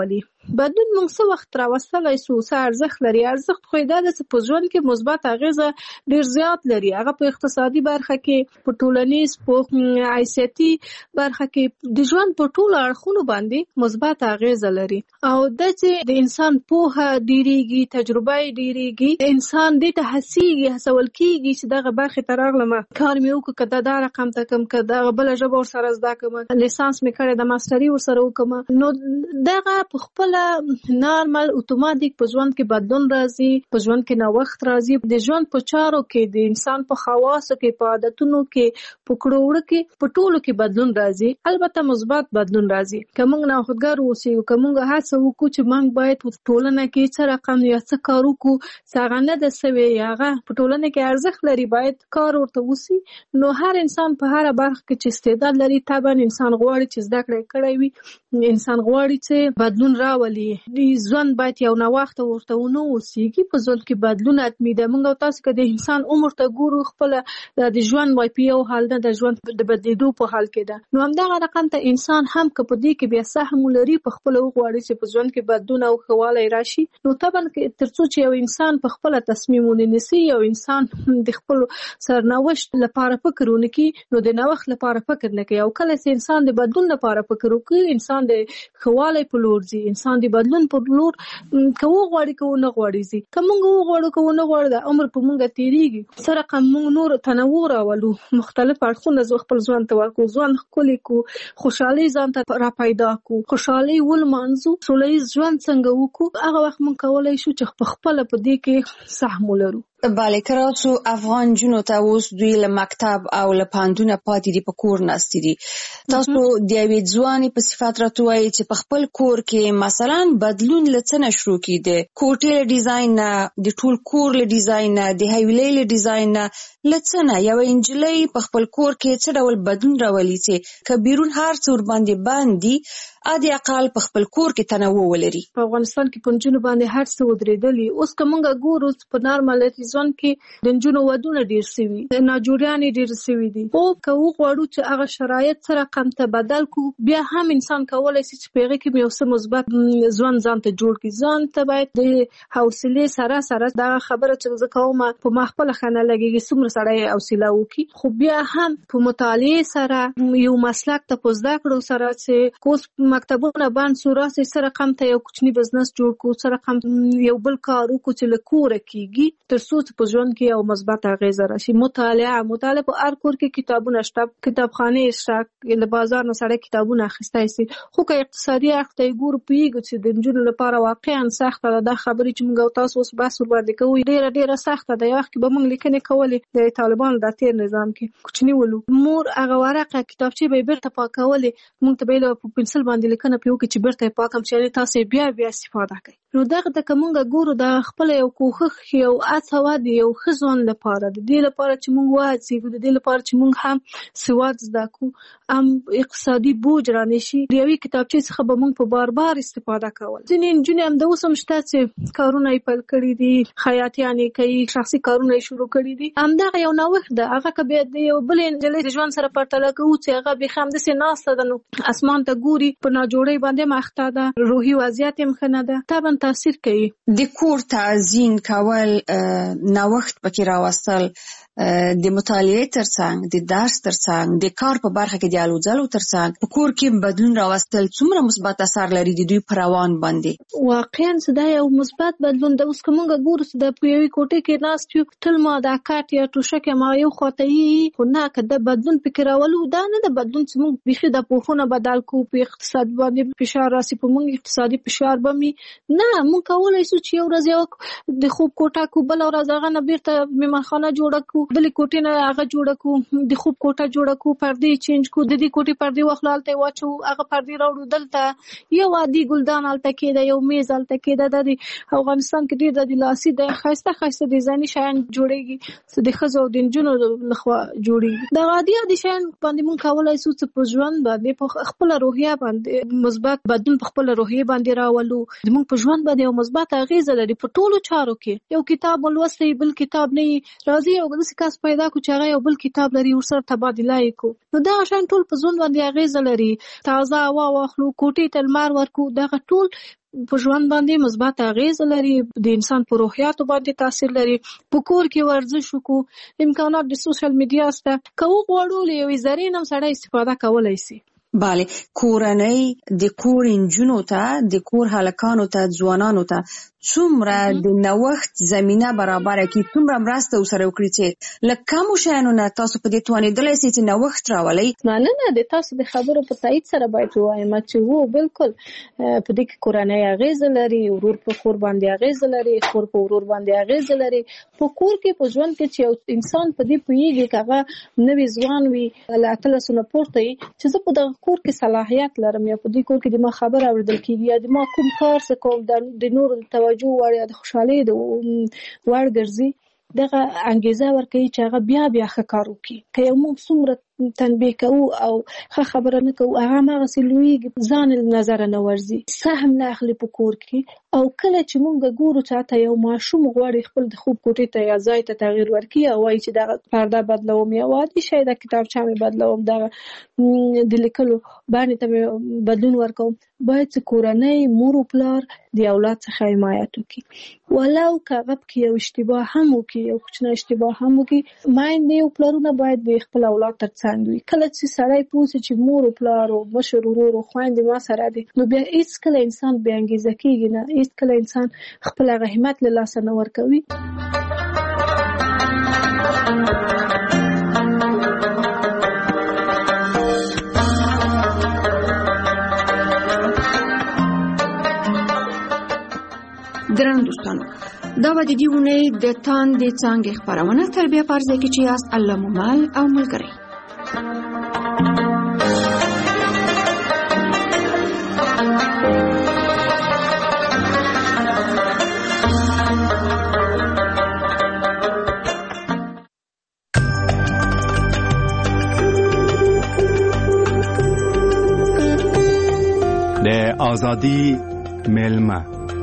بدلون موږ څه وخت راوستلی سو، څه ارزښت لري. ارزښت خو دا ده چې په ژوند کې مثبت اغیزه ډیر زیات لري. هغه په اقتصادي برخه کې، په ټولنیز، په حیثیتي برخه کې، د ژوند په ټولو اړخونو باندې مثبت اغیزه لري. او د چې د انسان پوهه ډیریږي، تجربه یې ډیریږي، انسان دې ته هڅول کېږي چې دغه برخې ته راغلم کار مې وکړو، که دا رقم ته کم، که دغه بله ژبه ورسره زده کړم، لیسانس مې کړی د ماسټري ورسره وکړم، نو دغه په خپله نارمل اتوماتیک په ژوند کې بدلون راځي، په ژوند کې نوښت راځي. د ژوند په چارو کې، د انسان په خواصو کې، په عادتونو کې، په کړو وړو کې، په ټولو کې بدلون راځي. البته مثبت بدلون راځي. که موږ نوښتګر اوسو، که موږ هڅه وکړو چې موږ باید په ټولنه کې څه رقم یا څه کار وکړو، څه هغه نه ده سوی یا هغه په ټولنه کې ارزښت لري، باید کار ورته وسي. نو هر انسان په هره برخه کې چې استعداد لري، طبعا انسان غواړي چې زده کړه کړی وي، انسان غواړي چې بدلون راولي. د ژوند باید یو نوښت ورته ونه اوسېږي. په ژوند کې بدلون حتمي ده. موږ او تاسو که د انسان عمر ته ګورو، خپله د ژوند وای په یو حال نه، د ژوند د بدلېدو په حال کې ده. نو همدغه رقم ته انسان هم که په دې کې بیا سهم ولري، په خپله وغواړي چې په ژوند کې بدلون او ښه والی راشي، نو طبعا تر څو چې یو انسان په خپله تصمیم ونیسي، یو انسان د خپل سرنوشت لپاره فکر ونه کړي، نو د نوښت لپاره فکر نه کوي. او کله چې انسان د بدلون لپاره فکر وکړي، انسان د ښه والی په لور ځي، انسان د بدلون په لور که وغواړي که ونه غواړي ځي. که موږ وغواړو که ونه غواړو، د عمر په موږ تېرېږي. څه رقم موږ نور تنوع راولو، مختلف اړخونه خپل ژوند ته ورکړو، ژوند ښکلی کړو، خوشحالي ځان ته را پیدا کړو، خوشحالي ولمانځو، سوله ییز ژوند څنګه وکړو، هغه وخت موږ کولی شو چې په خپله په دې کې سهم ولرو. بله، که راسو افغان جنو ته اوس دوی له مکتب او له پوهنتونه پاتې دي، په کور ناستې دي. تاسو د یوې ځوانې په صفت راته وایئ چې په خپل کور کې مثلا بدلون له څه نه شروع کېده؟ کوټې له ډیزاین نه، د ټول کور له ډیزاین نه، د حویلۍ له ډیزاین نه، له څه نه یوه نجلۍ په خپل کور کې څه ډول بدلون راولي چې که بیرون هر څه ورباندې بند دي، ادي اقل په خپل کور کې تنوع ولري؟ په افغانستان کې په نجونو باندې هر څه ودرېدلي. اوس که موږ ګورو په نارمل ژوند کې د نجونو ودونه ډېر سوي، ناجوړیانې ډېرې سوي دي. خو که وغواړو چې هغه شرایط څه رقم ته بدل کړو، بیا هم انسان کولی شي چې په هغې کې یو څه مثبت ژوند ځان ته جوړ کړي. ځان ته باید د حوصلې سره دغه خبره چې زه کوم په ما خپله ښه نه لګېږي، څومره سړی حوصله وکړي، خو بیا هم په مطالعې سره، یو مسلک ته په زده کړو سره، چې اوس مکتبونه بند سو، راسې څه رقم ته یو کوچني بزنس جوړ کړو، څه رقم یو بل کار وکړو چې له کوره کېږي، تر څو چې په ژوند کې یو مثبت اغیزه راشي. مطالعه په هر کور کې کتابونه شته، کتابخانې شته، له بازار نه سړی کتابونه اخیستی سي. خو که اقتصادي اړخ ته یې ګورو، پوهېږو چې د نجونو لپاره واقعا سخته ده. دا خبرې چې موږ او تاسو اوس بحث ورباندې کوو ډېره سخته ده. یو وخت کې به موږ لیکنې کولې د طالبانو د تېر نظام کې، کوچني ولو، مور هغه ورقه کتابچې به یې بیرته پاکولې، موږ ته به یې په پنسل باندې لیکنه پرې وکړي چې بیرته یې پاکم، چې تاسو یې بیا استفاده کوئ. نو دغه ته که موږ ګورو، دا خپله یو کوښښ، یو هڅه وه د یو ښه ژوند لپاره، د دې لپاره چې موږ وهڅېږو، د دې لپاره چې موږ هم سواد زده کړو، هم اقتصادي بوج رانشي. د یوې کتابچې څخه به موږ په بار استفاده کول. ځینې نجونې همدا اوس هم شته چې کارونه یې پیل کړي دي، خیاطیانې کوي، شخصي کارونه یې شروع کړي دي. همدغه یو نوښت ده. هغه که بیا د یو بلې نجلۍ د ژوند سره پرتله کوو چې هغه بیخي همداسې ناسته ده، نو اسمان ته ګوري، په ناجوړۍ باندې مخته ده، روحي وضعیت یې ښه نه ده، طبعا تاثیر کوي. د کور تعزین کول، نوښت پکې راوستل، د مطالعې ترڅنګ، د درس ترڅنګ، د کار په برخه کې د الو ځلو ترڅنګ په کور کې بدلون راوستل څومره مثبت اثر لري د دوی په روان باندې؟ واقعا چې دا یو مثبت بدلون ده. اوس که موږ ګورو چې د په یوې کوټې کې ناست یو، تل ما دا کاټ یا ټوشک یا ما یو خواته یي، خو نه، که د بدلون فکر راولو، دا نه د بدلون چې موږ بیخي د پوښونه بدل کړو، په اقتصاد باندې فشار راسي، په موږ اقتصادي فشار به مي نه. موږ کولی شو چې یو ورځ یو د خوب کوټه کړو، بله ورځ هغه نه بیرته مېمانخانه جوړه کړو، بلې کوټې نه هغه جوړه کړو، د خوب کوټه جوړه کړو، پردې چینج کړو، د دې کوټې پردې واخلو، هلته یې واچو، هغه پردې راوړو، دلته یو عادي ګلدان هلته کېده، یو میز هلته کېده. دا د افغانستان کې ډېر د لاسي د ښایسته ډیزایني شیان جوړېږي چې د ښځو او د نجونو لخوا جوړېږي. دغه عادي شیان باندې موږ کولی شو چې په ژوند باندې، په خپله روحیه باندې مثبت بدلون په خپله روحیه باندې راولو. زموږ په ژوند باندې یو مثبت اغېزه لري په ټولو چارو کې. یو کتاب ولوستی، بل کتاب نه، راځي یو داسې داسې کس پیدا کو چې هغه یو بل کتاب لري ورسره تبادله یې کو، نو دا شان ټول په ژوند باندې اغیزه لري. تازه هوا واخلو، کوټې ته لمر ورکو، دغه ټول په ژوند باندې مثبت اغیزه لري، د انسان په روحیاتو باندې تاثیر لري. په کور کې ورزش وکړو، امکانات د سوشل میډیا سره، که وغواړو له یوې ذرې نه هم سړی استفاده کولی شي. بله، کورنۍ د کور انجونو ته، د کور هلکانو ته، ځوانانو ته څومره د نوښت زمینه برابره کړي، څومره مرسته ورسره وکړي چې له کمو شیانو نه تاسو په دې توانېدلی شئ چې نوښت راولئ؟ مننه، د تاسو د خبرو په تایید سره باید ووایم چې هو بالکل په دې کې کورنۍ اغیزه لري، ورور په خور باندې اغیزه لري، خور په ورور باندې اغیزه لري. په کور کې په ژوند کې چې یو انسان په دې پوهېږي که هغه نوی ځوان وي له 18 نه پورته وي چې زه په دغه کور کې صلاحیت لرم یا په دې کور کې د ما خبره اورېدل کېږي یا د ما کوم کار څه کوم د نورو د توجه وړ یا د خوشحالۍ د وړ ګرځي، دغه انګیزه ورکوي چې هغه بیا ښه کار وکړي. که یو موږ څومره تنبیه کوو او ښه خبره نه کوو، هغه هماغسې لویږي، ځان له نظره نه ورځي، سهم نه اخلي په کور کې. او کله چې موږ ګورو چې حتی یو ماشوم غواړي خپل د خوب کوټې ته یا ځای ته تغییر ورکړي او وایي چې دغه پرده بدلوم یا عادي شی د کتابچه مې بدلوم، دغه د لیکلو بڼې ته مې بدلون ورکوم، باید چې کورنۍ مور او پلار د اولاد څخه حمایت وکړي. ولو که هغه پکې یو اشتباه هم وکړي، یو کوچنی اشتباه هم وکړي، میندې او پلارونه باید د خپل اولاد تر څنګ وي. کله چې سړی پوه شي چې مور او پلار او مشر ورور او خویندې ما سره دي، نو بیا هېڅکله انسان بې انګیزه کېږي نه، هېڅکله انسان خپل هغه همت له لاسه نه ورکوي. درنو دوستانو، دا به د دې اونۍ د تاندې څانګې خپرونه تربیه په عرضه کې چې یاست الله مو مل او ملګری. د آزادی میلمه.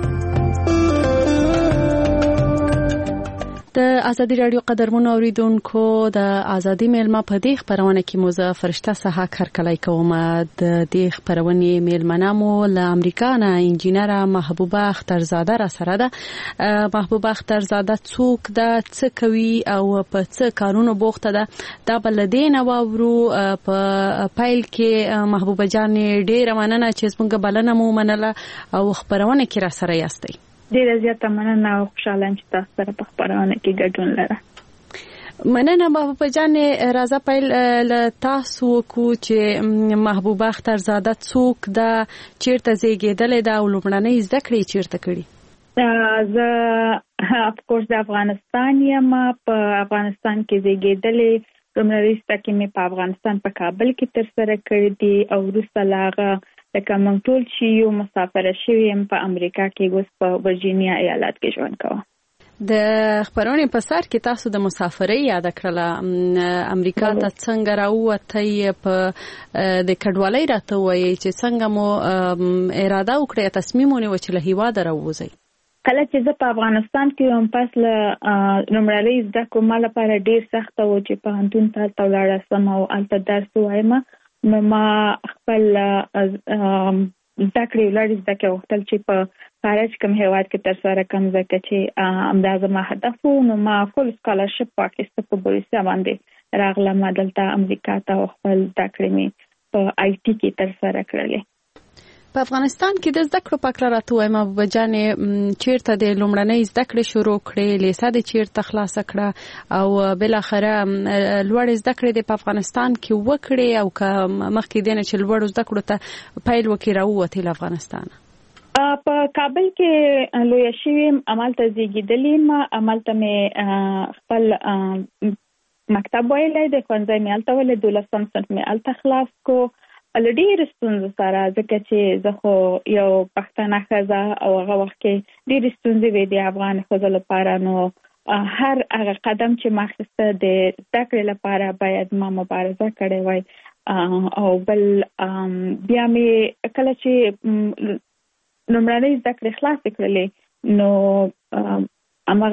د ازادي رادیو قدرمنو اوریدونکو، د ازادي میلمه په دې خبرونه کې مو زه فرشته صحاک هرکلی کوم. د دې خبرونې میلمنه مو له امریکا نه انجینره محبوبه اخترزاده را سره ده. محبوبه اخترزاده څوک ده، څه کوي او په څه کارونو بوخته ده، دا به له دې نه واورو. په پیل کې محبوبه جانې ډېره مننه چې زموږ بلنه مو منله او خبرونه کې را سره یاستئ. ډیره زیاته مننه او خوشاله یم چې تاسو سره په خبرونه کې ګډون لرم. مننه محبوبه جانې. راځه پیل له تاسو وکړو چې محبوبه اخترزاده څوک ده، چیرته زیږېدلې ده او لومړنۍ زده کړې چیرته کړي؟ زه افکورس د افغانستان یم، په افغانستان کې زیږېدلې. لومړنۍ زده کړې مې په افغانستان په کابل کې ترسره کړې دي او وروسته له هغه لکه موږ ټول چې یو مسافره شوي یم په امریکا کې، اوس په ورجینیا ایالت کې ژوند کوم. د خبرونې په سر کې تاسو د مسافرۍ یاد کړله، امریکا ته څنګه راووتئ، په د کډوالۍ راته وایي چې څنګه مو اراده وکړه، تصمیم ونیوه چې له هیواده راووځئ؟ کله چې زه په افغانستان کې وم، پس له لومړنۍ زده کړو ما لپاره ډېر سخته و چې پوهنتون ته هلته ولاړه سم او هلته درس ووایم. نو ما خپل زده کړې ولاړې زده کړې غوښتل چې په خارج کوم هېواد کې ترسره کړم، ځکه چې همدا زما هدف و. نو ما فول سکالرشپ واخیسته، په بوریسیا باندې راغلم دلته امریکا ته او خپل زده کړې مې په آی ټي کې ترسره کړلې. په افغانستان کې د زده کړو په اړه راته وایم محبوبه جانې، چیرته د لومړنۍ زده کړې شروع کړې، لیسه دې چیرته خلاصه کړه او بالاخره لوړې زده کړې دې په افغانستان کې وکړې او که مخکې دې نه چې لوړو زده کړو ته پیل وکړې راووتې له افغانستانه؟ په کابل کې لویه شوې یم، همالته زیږېدلې یم، همالته مې خپل مکتب ویلی دی، ښوونځی مې هلته ویلی، 12 صنف مې هلته خلاص کو. له ډېرې ستونزو سره، ځکه چې زه خو یو پښتنه ښځه او هغه وخت کې ډېرې ستونزې وې د افغان ښځو لپاره. نو هر هغه قدم چې ما اخیسته د زده کړې لپاره باید ما مبارزه کړې وای. او بل بیا مې کله چې لومړنۍ زده کړې خلاصې کړلې، نو هماغه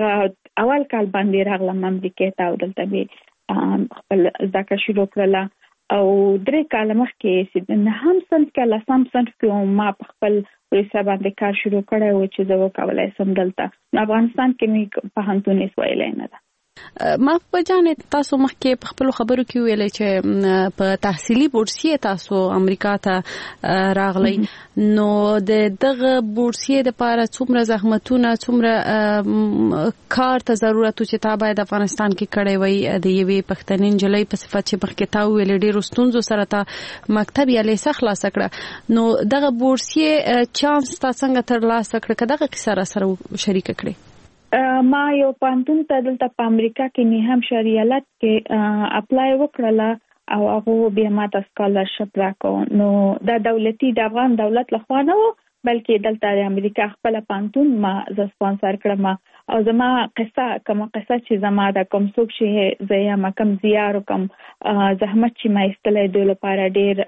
اول کال باندې راغلم امریکا ته او دلته به خپل ذکر شروع کړل او 3 کال مخکې چې نه هم صنف کې لسم صنف کې ما خپل ورسره باندې کار شروع کړی و چې زه وکولای سم دلته افغانستان کې مې په هنتون ویلای نه ده. ما په جانې تاسو مخکې په خپل خبرو کې ویلې چې په تحصیلي بورسیه تاسو امریکا ته راغلی نو دغه بورسیه د لپاره څومره زحمتونه څومره کار ته ضرورت چې تا باید افغانستان کې کړی وي د یوې پښتنې نجلۍ په صفت چې مخکې تا ویلې ډېرو ستونزو سره تا مکتب یا لیسه خلاصه کړه نو دغه بورسیه چانس تا څنګه ترلاسه کړه که دغه کیسه را سره شریک کړې؟ ما یو پانتون ته دلته په امریکا کې نه هم شریالت کې اپلای وکړله او هغه بیا ماته سکالرشپ راکړ نو دا دولتي د افغان دولت لخوا نه و بلکې دلته د امریکا خپل پانتون ما ز سپانسر کړم او زما قصه چې زما د کوم څوک شي زه ما کم زیار کوم زحمت چې ما استلې د لپاره ډیر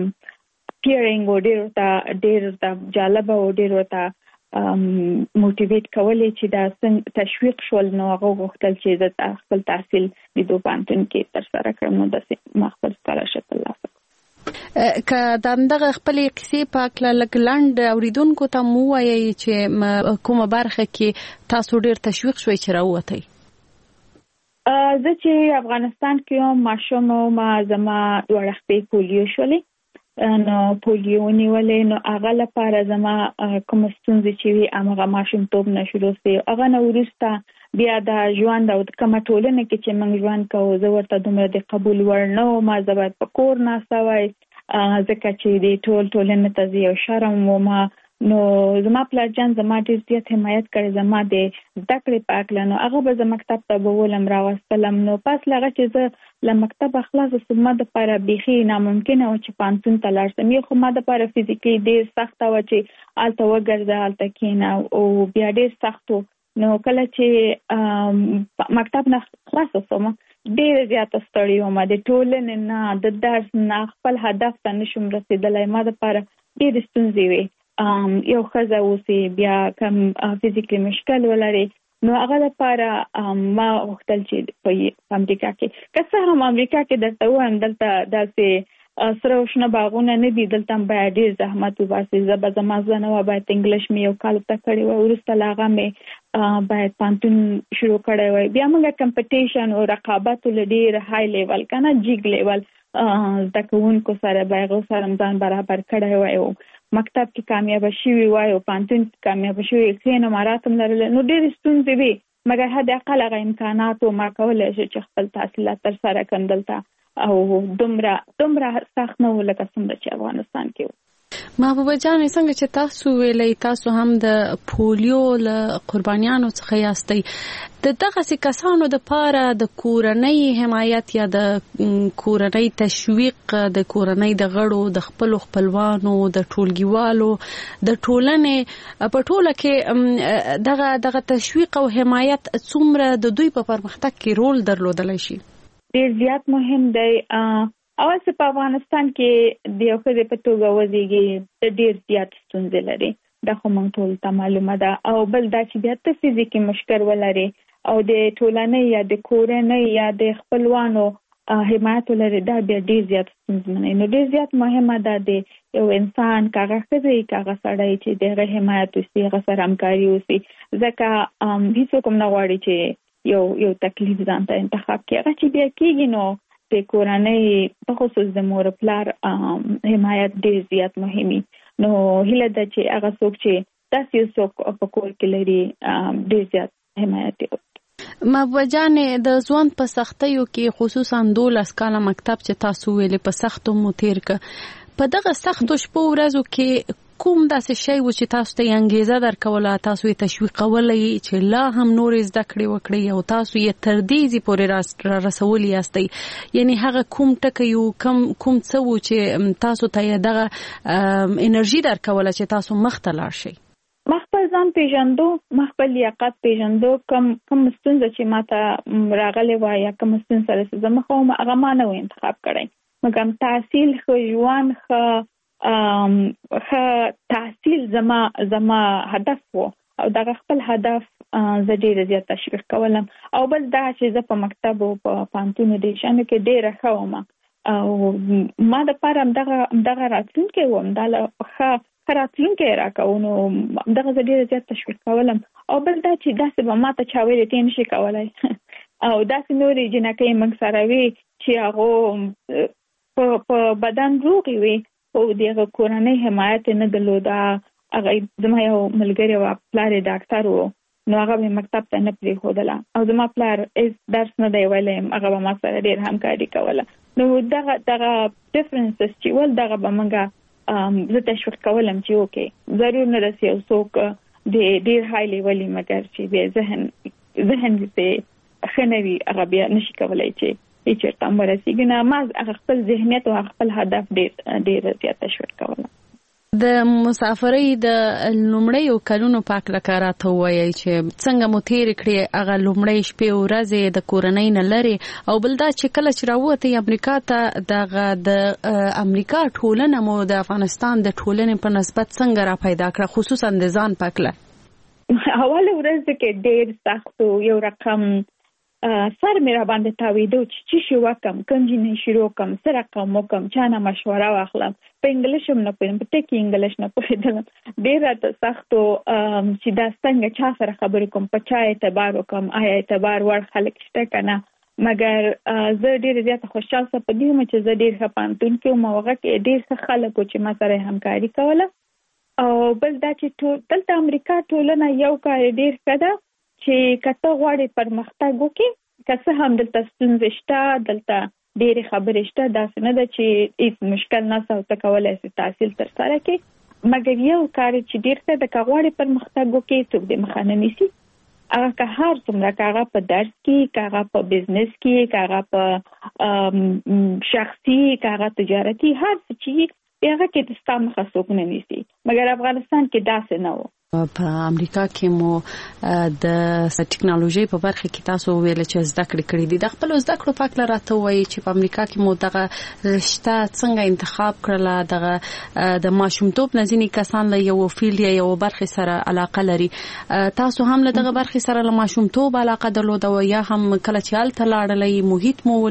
پیرینګ او ډیر جالب او ډیر وتا موټیویټ کولې چې دا تشویق شول نو هغه غوښتل چې د خپل تحصیل د دوه پانتون کې تر سره کړم نو د مخبر سکالرشپ ترلاسه که دغه خپل قصې په کله لګلند اوریدونکو ته مو وایي چې کومه برخه کې تاسو ډیر تشویق شوي چې راووتئ؟ زه چې افغانستان کې ماشوم ما زما دوه خپې پولیو شولې نو پولیو نیولې نو هغه لپاره زما کوم ستونزې چې وي هغه ماشوم توپ نه شروع سي هغه نو ورسته بیا د ژوند او کومه ټولنه کې چې موږ ژوند کوو زه ورته دومره د قبول ورنه ما زبر په کور نه سوای ځکه چې د ټولنه ته یو شرم و ما نو زما پلارجان زما ډیر زیات حمایت کړی زما د زده کړې په اړه نو هغه به زما مکتب ته بولم راوستلم نو پس لغه چې زه له مکتب خلاص سم د لپاره بيخي ناممکن او چې پانتون ته لاړ سم یو خو ما د لپاره فزیکي ډیر سخت و چې الته وګرځه الته کینا او بیا ډیر سخت نو کله چې مکتب نه خلاص سم ډیر زیات ستړی وم د ټولنې نه د درس نه خپل هدف ته نشم رسیدلای ما د لپاره ډیر ستونزې وي یو خزه اوسې بیا کم فزیکلی مشکل ولري نو هغه لپاره ما وختل چې په امریکا کې که څه هم امریکا کې درته وایم دلته داسې سره وشنه باغونه نه دي دلته باید ډیر زحمت وباسي زه زما ځنه و باید انګلیش مې یو کال ته کړی و ورسته لاغه مې باید پانتون شروع کړی و بیا موږ کمپټیشن او رقابت ډیر های لیول کنه جیګ لیول د کوونکو سره باغ سره ځان برابر کړی و مکتب کې کامیاب شوی وای او پانتون کامیاب شوی کینو مراتب لرل نو ډېر ستونزې وي مګر هدا اقل امکانات او ما کولای شي چې خپل تحصیلات تر سره کندلته او دومره سخت نه ولکه څنګه چې افغانستان کې محبوبه جان څنګه چې تاسو ویلې تاسو هم د پولیو له قربانیانو څخه یاستئ دغه کسانو د پاره د کورنۍ حمایت یا د کورنۍ تشویق د کورنۍ د غړو د خپلوانو د ټولګیوالو د ټولنې په ټوله کې دغه تشویق او حمایت څومره د دوی په پرمختګ کې رول درلودلی شي؟ ډیر زیات مهم دی اول څه په افغانستان کې د یو خدای په توګه وزيږي ډیر زیات ستونزې لري دا خو موږ ټول ته معلومه ده او بل دا چې بیا ته فزیکي مشکل ولري او د ټولنې یا د کورنۍ یا د خپلوانو حمایت لري دا بیا ډیر زیات ستونزمن نو ډیر زیات مهمه ده د یو انسان کاغه خزي کاغه سړی چې دغه حمایت وسي هغه سره همکاري وسي ځکه هیڅ کوم نه غواړي چې یو تکلیف ځان ته انتخاب کړي هغه چې بیا کېږي نو د کورنۍ په خصوص د مور پلار حمایت ډیر زیات مهمي نو هله د چې هغه څوک چې تاسو څوک په کور کې لري ډیر زیات حمایت محبوبه جان د ځوان په سختیو کې خصوصا 12 کاله مکتب چې تاسو ویلې په سختو مو تیر ک په دغه سختو شپو ورځو کې کوم داسې شی و چې تاسو ته انګیزه درکوله تاسو یې تشویقولې چې لا هم نور زده کړې وکړي او تاسو یې تر دې پورې رسولي یاستئ یعنی هغه کوم ټکی یو کوم څه و چې تاسو ته دغه انرژي درکوله چې تاسو مخته لاړ شئ؟ خپل ځان پیژندو خپل لیاقت پیژندو کوم ستونزه چې ماته راغلی و یا کوم ستونزه سره زه مخ وم هغه ما نه انتخاب کړی مګر تحصیل خو ژوند تحصیل زما هدف و او دغه خپل هدف زه ډېر زیات تشویق کولم. او بل دا چې زه په مکتب او په پانتون د شانو کې ډېر ښوم او ما د پاره دغه راتلونکي وم دا ښه راتلونکي راکاو، نو دغه زه ډېر زیات تشویق کولم. او بل دا چې داسې به ماته چا ویلې ته نشي کولای او داسې نورې جنکۍ موږ سره وي چې هغه په بدن روغې وي او دغه کورنۍ حمایت نه درلوده. هغه زما یو ملګری و پلار یې ډاکټر و، نو هغه به مکتب ته نه پرېښودله او زما پلار هېڅ درس نه دی ویلی، هغه به ما سره ډېر همکاري کوله. نو دغه ډفرنسز چې ول دغه به موږ زه تشویق کولم چې اوکې ضرور نه رسي یو څوک ډېر های لیولي مګر چې بیا ذهن دې ښه نه وي هغه بیا نشي کولی چې چېرته هم ورسېږي. نه ما هغه خپل ذهنیت او خپل هدف ډېر زیات تشویق کولم. د مسافرۍ د لومړیو کلونو په اړه راته ووایئ چې څنګه مو تېرې کړې هغه لومړۍ شپې ورځې د کورنۍ نه لرې، او بل دا چې کله چې راووتئ امریکا ته دغه د امریکا ټولنه مو د افغانستان د ټولنې په نسبت څنګه را پیدا کړه، خصوصا د ځان په کړه؟ اوله ورځ کې ډېر سخت و، یو رقم سر مې را باندې تاویدو چې شي وکم، کوم جنې شروع کم، سره کوم وکم، چا نه مشوره واخلم. په انګلیش هم نه پوهېدم، په ټکي انګلیش نه پوهېدلم. ډېر راته سخت و چې دا څنګه چا سره خبرې کوم، په چا اعتبار وکم، آیا اعتبار وړ خلک شته که نه. مګر زه ډېر زیاته خوشحال سم په دې وم چې زه ډېر ښه پوهنتون کې وم او هغه کې ډېر ښه خلک و چې ما سره همکاري کوله. او بل دا چې دلته امریکا ټولنه یو کار ډېر ښه ده چې که ته غواړې پرمختګ وکړې، که څه هم دلته ستونزې شته، دلته ډېرې خبرې شته، داسې نه ده چې هېڅ مشکل نشته او ته کولی شې تحصیل ترسره کړې. مګر یو کار چې ډېر ښه ده، که غواړې پرمختګ وکړې څوک دې مخه نه نیسي. هغه که هر څومره، که هغه په درس کې، که هغه په بزنس کې، که هغه په شخصي، که هغه تجارتي، هر څه چې هغه کې د ستا مخه څوک نه نیسي. مګر افغانستان کې داسې نه و. په امریکا کې مو د ټکنالوژي په برخه کې تاسو ویل چې زده کړې کړې دي، د خپل زده کړو په اړه راته وایي چې په امریکا کې مو دغه رشته څنګه انتخاب کړله، دغه د ماشومتوب نه ځینې کسان له یو فیلډ یا یو برخې سره علاقه لري، تاسو هم له دغه برخې سره له ماشومتوب علاقه درلوده یا هم کله چې هلته لاړلئ محیط مو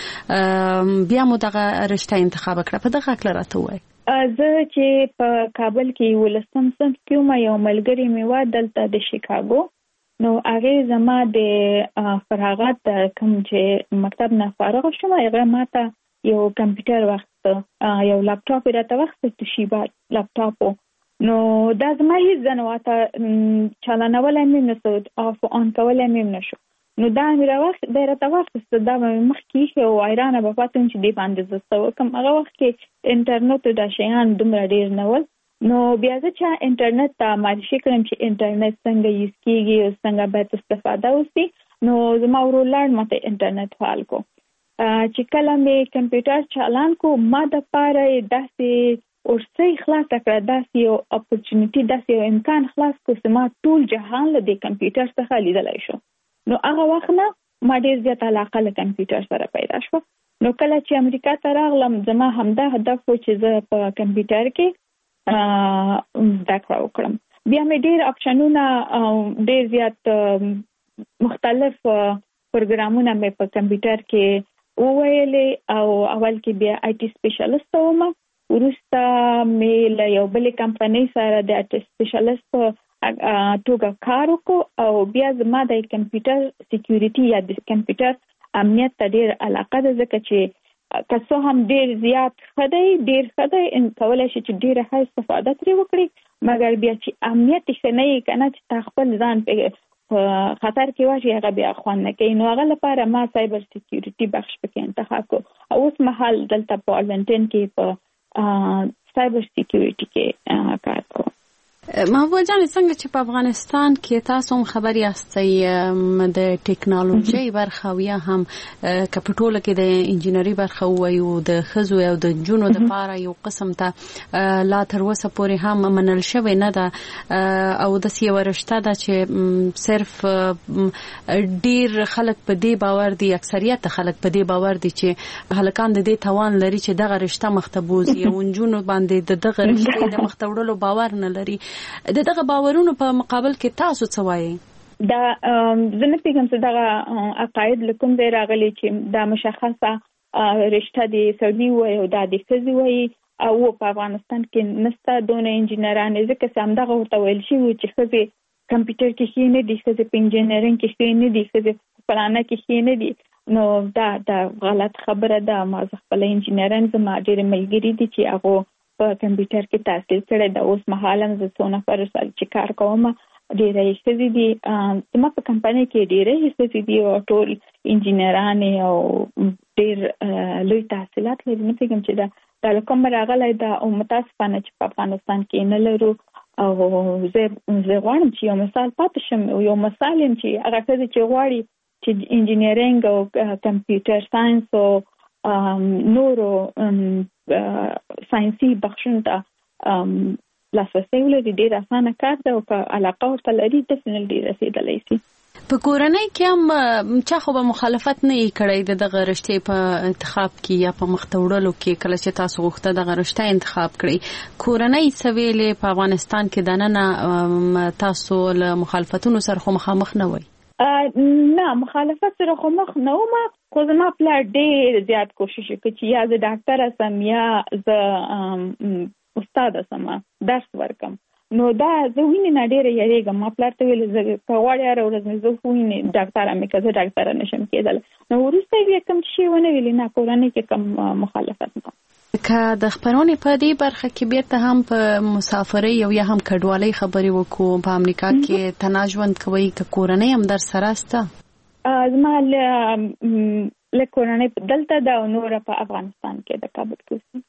ولیده بیا مو دغه رشته انتخاب کړه؟ په دغه اړه راته وایي. زه چې په کابل کې 11م صنف کې وم، یو ملګری مې و دلته د شیکاګو، نو هغې زما د فراغت کوم چې مکتب نه فارغ شوم هغه ماته یو کمپیوټر واخیسته، یو لپټاپ یې راته واخیسته، توشیبا لپټاپ و. نو دا زما هېڅ ځنه واته چالانولی مې نه شو، آف آن کولی مې نه شو. نو دا مې راته واخیسته، دا به مې مخکې ایښې او حیرانه به پاتې وم چې دې باندې زه څه وکړم. هغه وخت کې انټرنټ دا شیان دومره ډېر نه ول. نو بیا زه چې انټرنټ ته معرفي کړم چې انټرنټ څنګه یوز کېږي او څنګه باید استفاده وشي، نو زما ورور لاړ ماته انټرنټ فعال کو. چې کله مې کمپیوټر چالان کو، ما دپاره یې داسې ورسۍ خلاصه کړه، داسې یو اپورچونیټي، داسې یو امکان خلاص کو چې ما ټول جهان له دې کمپیوټر څخه لیدلی شو. نو هغه وخت نه ما ډېر زیات علاقه له کمپیوټر سره پیدا شوه. نو کله چې امریکا ته راغلم زما همدا هدف و چې زه په کمپیوټر کې زده کړه وکړم. بیا مې ډېر اپشنونه، ډېر زیات مختلف پروګرامونه مې په کمپیوټر کې وویلې او اول کې بیا آی ټي سپیشلیست وم. وروسته مې له یو بلې کمپنۍ سره د آی ټي سپیشلیست توګه کار وکړو او بیا زما د کمپیوټر سکیورټي یا د کمپیوټر امنیت ته ډېر علاقه ده، ځکه چې که څه هم ډېر زیات ښه دی کولی شي چې ډېره ښه استفاده ترې وکړي، مګر بیا چې امنیت یې ښه نه وي که نه چې تا خپل ځان په خطر کې واچي هغه بیا خوند نه کوي. نو هغه لپاره ما سایبر سکیورټي بخش پکې انتخاب کړو او اوس مهال دلته په آرلنټن کې په سایبر سکیورټي کې کار کوم. محبوبه جان، څنګه چې په افغانستان کې تاسو هم خبر یاستئ د ټکنالوژي برخه او یا هم که په ټوله کې د انجینري برخه وایو د ښځو او د نجونو دپاره یو قسم ته لا تر اوسه پورې هم منل شوی نه ده او داسې یوه رشته ده چې صرف ډېر خلک په دې باور دي، اکثریت خلک په دې باور دي چې هلکان د دې توان لري چې دغه رشته مخ ته بوځي او نجونو باندې د دغه رشتې د مخ ته وړلو باور نه لري. د دغه باورونو په مقابل کې تاسو څه وایي؟ دا زنه پیغام څه دغه عقاید لکم دی راغلي چې دا مشخصه رشته دی سړي وي او دا د ښځې وي او په افغانستان کې نسته دونه انجینران ځکه چې همدغه ورته ویل شوي چې ښځې کمپیوټر کې ښې نه دي، ښځې په انجینرینګ کې ښې نه دي، ښځې په فلانه کې ښې نه دي. نو دا غلط خبره ده. ما خپل انجینران زما ډېر ملګري دي چې هغه په کمپیوټر کې تحصیل کړی د اوس مهاله زه څو نفر سره چې کار کوم ډېرې ښځې دي. زما په کمپنۍ کې ډېرې ښځې دي او ټول انجینران او ډېر لوی تحصیلات لري. نه پوهېږم چې دا له کومه راغلی ده او متاسفانه چې په افغانستان کې نه لرو. او زه غواړم چې یو مثال پاتې شم. یو مثال یم چې هغه ښځې چې غواړي چې انجینرینګ او کمپیوټر ساينس او نورو ساينسي بخشونو ته لاسرسی ولري ډېر اسانه کار ده او که علاقه ورته لري ډیفینټلی رسېدلی شي. په کورنۍ کې هم چا خو به مخالفت نه یې کړی د دغه رشتې په انتخاب کې یا په مخته وړلو کې کله چې تاسو غوښته دغه رشته انتخاب کړئ. کورنۍ څه ویلې په افغانستان کې دننه تاسو له مخالفتونو سره خو مخامخ نه وئ؟ نه مخالفت سره خو مخ نه وم، خو زما پلار ډېر زیات کوشش وکړ چې یا زه ډاکټره سم یا زه استاده سم درس ورکم. نو دا زه وینې نه ډېره یېرېږم. ما پلار ته ویل زه که غواړې هره ورځ مې زه وینې ډاکټره مې که زه ډاکټره نشم کېدلی. نو وروسته یې کوم شی ونه ویلې نه کورنۍ کې کوم مخالفت نه. که د خپرونې په دې برخه کې بیرته هم په مسافرۍ او یا هم کډوالۍ خبرې وکړو، په امریکا کې تنها ژوند کوئ که کورنۍ هم در سره سته؟ زما له کورنۍ دلته ده او نوره په افغانستان کې د کابل کې.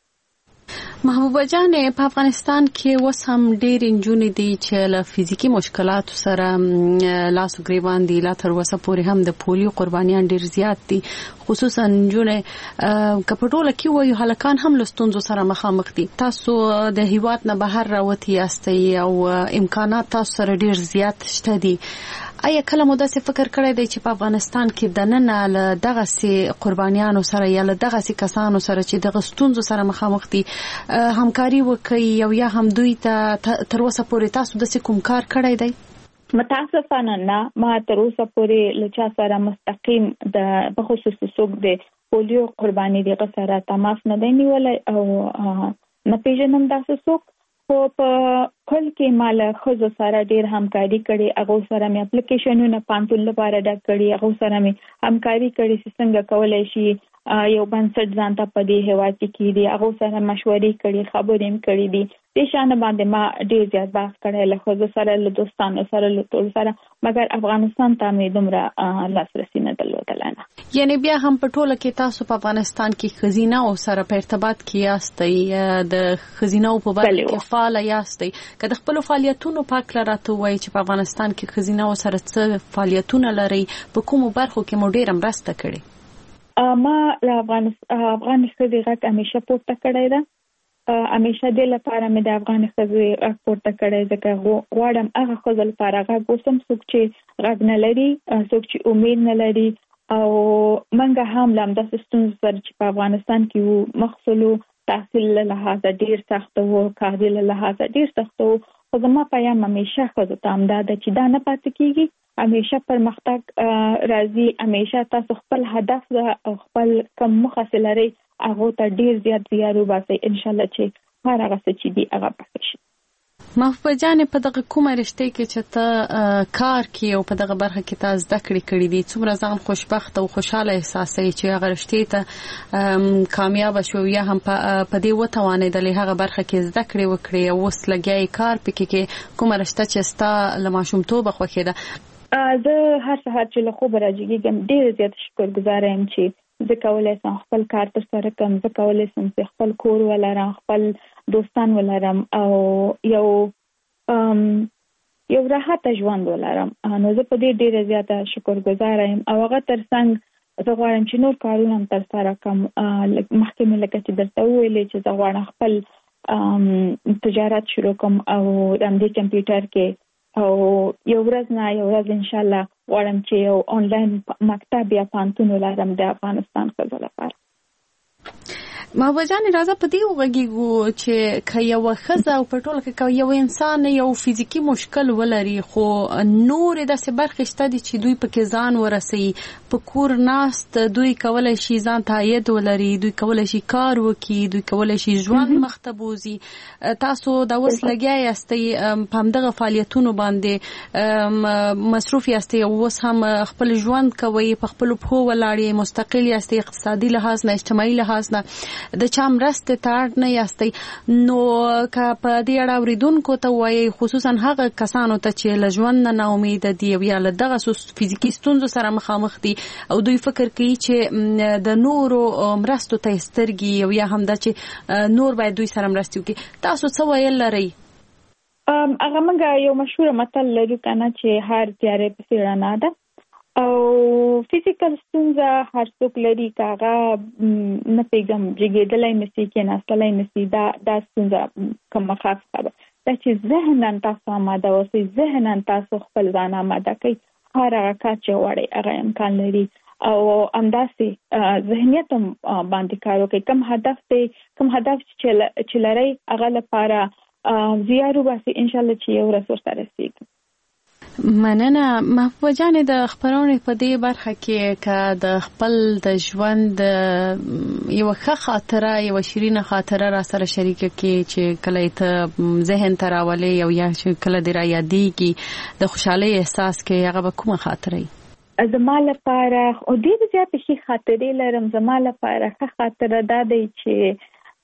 محبوبه جان، په افغانستان کې اوس هم ډېر نجونې دي چې له فزیکي مشکلاتو سره لاس و ګریوان دي. لا تر اوسه پورې هم د پولیو قربانیان ډېر زیات دي، خصوصا نجونې. که په ټوله کې وایو هلکان هم له ستونزو سره مخامخ دي. تاسو د هیواد نه بهر راوتي یاستئ او امکانات تاسو سره ډېر زیات شته دي. آیا کله مو داسې فکر کړی دی چې په افغانستان کې دننه له دغسې قربانیانو سره یا له دغسې کسانو سره چې دغه ستونزو سره مخامخ دي همکاري وکړي او یا هم دوی ته تر اوسه پورې تاسو داسې کوم کار کړی دی؟ متاسفانه نه، ما تر اوسه پورې له چا سره مستقیم د بخصوص څوک د پولیو قرباني دغه سره تماس نه دی نیولی او نه پیژنم داسې څوک. خو په کل کې مال ښځو سره ډېر همکاري کړې. هغه سره مې اپلیکیشنونه پانتون لپاره ډک کړي، هغه سره مې همکاري کړې چې څنګه کولای شي یو بنسټ ځان ته په دې هیواد کې کړي. هغه سره مشورې کړي، خبرې هم کړې دي. دې شان باندې ما ډېر زیات بحث کړی له ښځو سره، له دوستانو سره، له ټول سره، مګر افغانستان ته مې دومره لاسرسي نه درلودلی نه. یعنی بیا هم په ټوله کې تاسو په افغانستان کې ښځینه‌و سره په ارتباط کې یاستئ، د ښځینه‌و په برخه کې فعاله یاستئ. که د خپلو فعالیتونو په هکله راته ووایئ چې په افغانستان کې ښځینه‌و سره څه فعالیتونه لرئ، په کومو برخو کې مو ډېره مرسته کړې؟ ما له افغان ښځې غږ همیشه پورته کړی ده. همیشه دې لپاره مې د افغان ښځې غږ پورته کړی ځکه غواړم هغه ښځو لپاره غږ اوسم څوک چې غږ نه لري، څوک چې امید نه لري. او منګه هم له همداسې ستونزو سره چې په افغانستان کې وو، مخصلو تحصیل له لحاظه ډېر سخت وو، کاري له لحاظه ډېر سخت وو. خو زما پیام همیشه ښځو ته همدا ده چې دا نه پاتې کېږي، همیشه پرمختګ راځي. همیشه تاسو خپل هدف او خپل کوم موخه لرئ هغه ته ډیر زیات زیار وباسئ، ان شاء الله چې هر هغه څه چې دی هغه پاتې شي. محبوبه جان، په دغه کومه رشته کې چې ته کار کوي او په دغه برخه کې ته زده کړې کړې دي، څومره ځان خوشبخت او خوشاله احساسوي چې هغه رشته ته کامیاب شو یا هم په دې وتوانېدلې هغه برخه کې زده کړې وکړې او اوس لګیاي کار پکې کې کومه رشته چې ستا له ماشومتوبه خوښېده؟ زه هر سهار چې له خوبه راجګېږم ډېر زیات شکرګزاره یم چې زه کولی شم خپل کار ترسره کړم، زه کولی شم چې خپل کور ولرم، خپل دوستان ولرم او یو راحته ژوند ولرم. نو زه په دې ډېره زیاته شکرګزاره یم او هغه ترڅنګ زه غواړم چې نور کارونه هم ترسره کړم. مخکې مې لکه چې درته وویلې چې زه غواړم خپل تجارت شروع کړم او د همدې کمپیوټر کې او یو ورځ ان شاء الله غواړم چې یو آنلاین مکتب یا پانتون ولرم د افغانستان ښځو لپاره. محبوبه جان راځه په دې وغږیږو چې که یوه ښځه او په ټوله کې که یو انسان یو فزیکي مشکل ولري خو نور داسې برخې شته دي چې دوی پکې ځان ورسوي په کور ناست دوی کولی شي ځان ته عاید ولري دوی کولی شي کار وکړي دوی کولی شي ژوند مخته بوځي تاسو دا اوس لګیا یاستئ په همدغه فعالیتونو باندې مصروف یاستئ اوس هم خپل ژوند کوئ په خپلو پښو ولاړ مستقل یاستئ اقتصادي لحاظ نه اجتماعي لحاظ نه د چا مرستې ته اړ نه یاستئ نو که په دې اړه اورېدونکو ته ووایئ خصوصا هغه کسانو ته چې له ژوند نه ناامیده دي او یا له دغه فزیکي ستونزو سره مخامخ دي او دوی فکر کوي چې د نورو مرستو ته سترګې او یا هم دا چې نور باید دوی سره مرستې وکړي تاسو څه ویل لرئ؟ هغه موږ یو مشهور متل لرو کنه چې هر تیارې پسې رڼا ده او فزیکل ستونزه هر څوک لري کاغه نه پیغام جګېدلای نشي کې ناستلای نشي دا ستونزه کومه خاصه ده چې ذهناً تاسو آماده اوسئ ذهناً تاسو خپل ځان آماده کړئ هر هغه کار چې وړي هغه امکان لري او همداسې ذهنیت باندې کار وکړئ کوم هدف چې لرئ هغه لپاره زیارو باسي ان شاء الله چې یو ورځ ورته رسیږي. مننه محبوبه جانې د خپرونې په دې برخه کې که د خپل د ژوند یوه ښه خاطره یوه شیرینه خاطره را سره شریکه کې چې کله یې ته ذهن ته راولې او یا چې کله دې را یادېږي د خوشحالۍ احساس کې هغه به کومه خاطره وي؟ زما لپاره ډېرې زیاتې ښې خاطرې لرم. زما لپاره ښه خاطره دا دی چې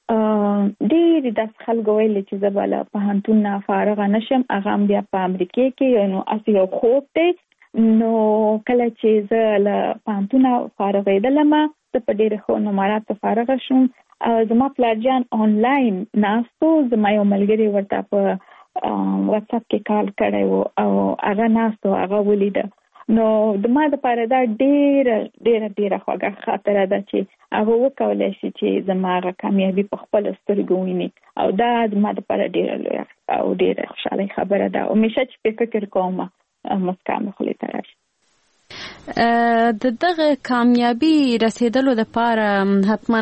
ډېر داس خلک ویل چې زه به له پوهنتون نه فارغه نشم هغه هم بیا په امریکا کې نو اصل یو خوب دی نو کله چې زه له پوهنتون فارغېدلم زه په ډېر ښو نمراتو فارغه شوم زما پلارجان آنلاین ناستو زما یو ملګري ورته په واتس اپ کې کال کړی و او هغه ناستو هغه ولیده نو د ما لپاره دا ډېره خوږه خاطره ده چې هغه وکولی شي چې زما هغه کامیابي په خپلو سترګو ویني او دا د ما لپاره ډېره لویه او ډېره خوشحالۍ خبره ده همیشه چې په فکر کوم مسکا مې خولې ته راشي. د دغه کامیابی رسیدلو لپاره حتما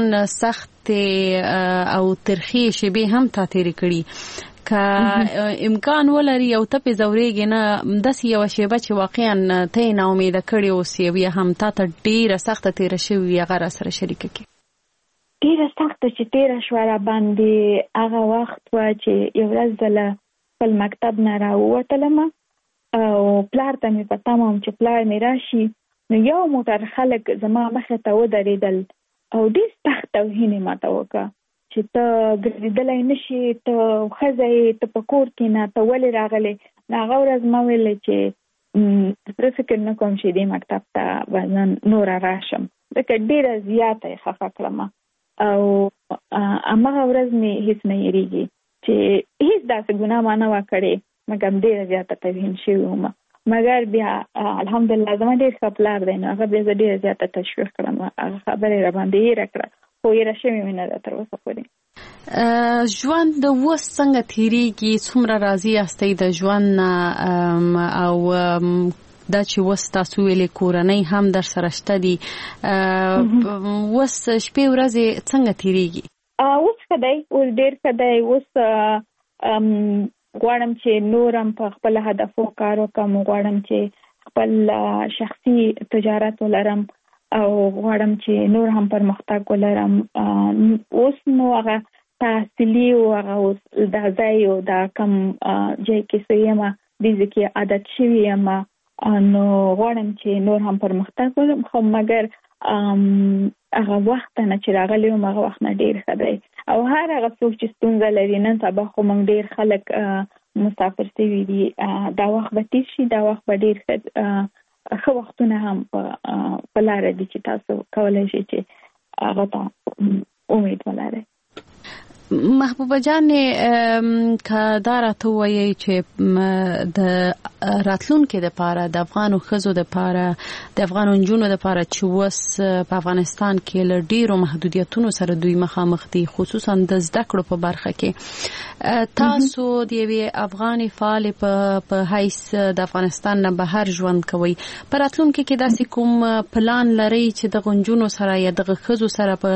سختې او ترخې شیبې هم تا تېرې کړي که امکان ولري او ته پې ځورېږې نه داسې یوه شیبه چې واقعا ته یې ناامیده کړې اوسې یا هم تا ته ډېره سخته تېره شوې وي هغه را سره شریکه کړي؟ ډېره سخته چې تېره شوه را باندې هغه وخت وه چې یو ورځ زه له خپل مکتب نه راووتلم او پلار ته مې په تمه وم چې پلار مې راشي نو یو موټر خلک زما مخې ته ودرېدل او ډېر سخت توهین یې ماته وکړه چې ته ګرځېدلی نشي ته ښځه یې ته په کور کې نه ته ولې راغلې نو هغه ورځ ما ویلې چې زه فکر نه کوم چې دې مکتب ته به نوره راشم ځکه ډېره زیاته یې خفه کړم او هماغه ورځ مې هېڅ نه هېرېږي چې هېڅ داسې ګناه ما نه وه کړې مګر ډېره زیاته توهین شوې وم مګر بیا الحمدلله زما ډېر ښه پلار دی نو هغه بیا زه ډېره زیاته تشویق کړم هغه خبره یې راباندې هېره کړه خو یې شوې مې نه ده تر اوسه پورې. ژوند اوس څنګه تېرېږي څومره راضي یاستئ د ژوند نه او دا چې اوس تاسو ویلې کورنۍ هم در سره شته دي اوس شپې ورځې څنګه تېرېږي؟ اوس ښه دی اوس ډېر ښه دی اوس غواړم چې نور هم په خپل هدفو کار وکړم غواړم چې خپل شخصي تجارت ولرم او غواړم چې نور هم پرمختګ ولرم اوس نو هغه تحصیلي او هغه اوس دا ځای او دا کم ځای کې څه یم دې ځای کې عادت شوې یم نو غواړم چې نور هم پرمختګ وکړم خو مګر هغه وخت نه چې راغلی وم هغه وخت نه ډېر ښه دی او هر هغه څوک چې ستونزه لري نن سبا خو موږ ډېر خلک مسافر شوي دي دا وخت به تېر شي دا وخت به ډېر ښه وختونه هم په لاره دي چې تاسو کولی شئ چې هغه ته امید ولرئ. محبوبه جانې که دا راته ووایئ چې د راتلونکي دپاره د افغانو ښځو دپاره د افغانو نجونو دپاره چې اوس په افغانستان کې له ډېرو محدودیتونو سره دوی مخامخ دي خصوصا د زده کړو په برخه کې تاسو د یوې افغانې فعالې په حیث د افغانستان نه بهر ژوند کوئ په راتلونکي کې داسې کوم پلان لرئ چې دغه نجونو سره یا دغه ښځو سره په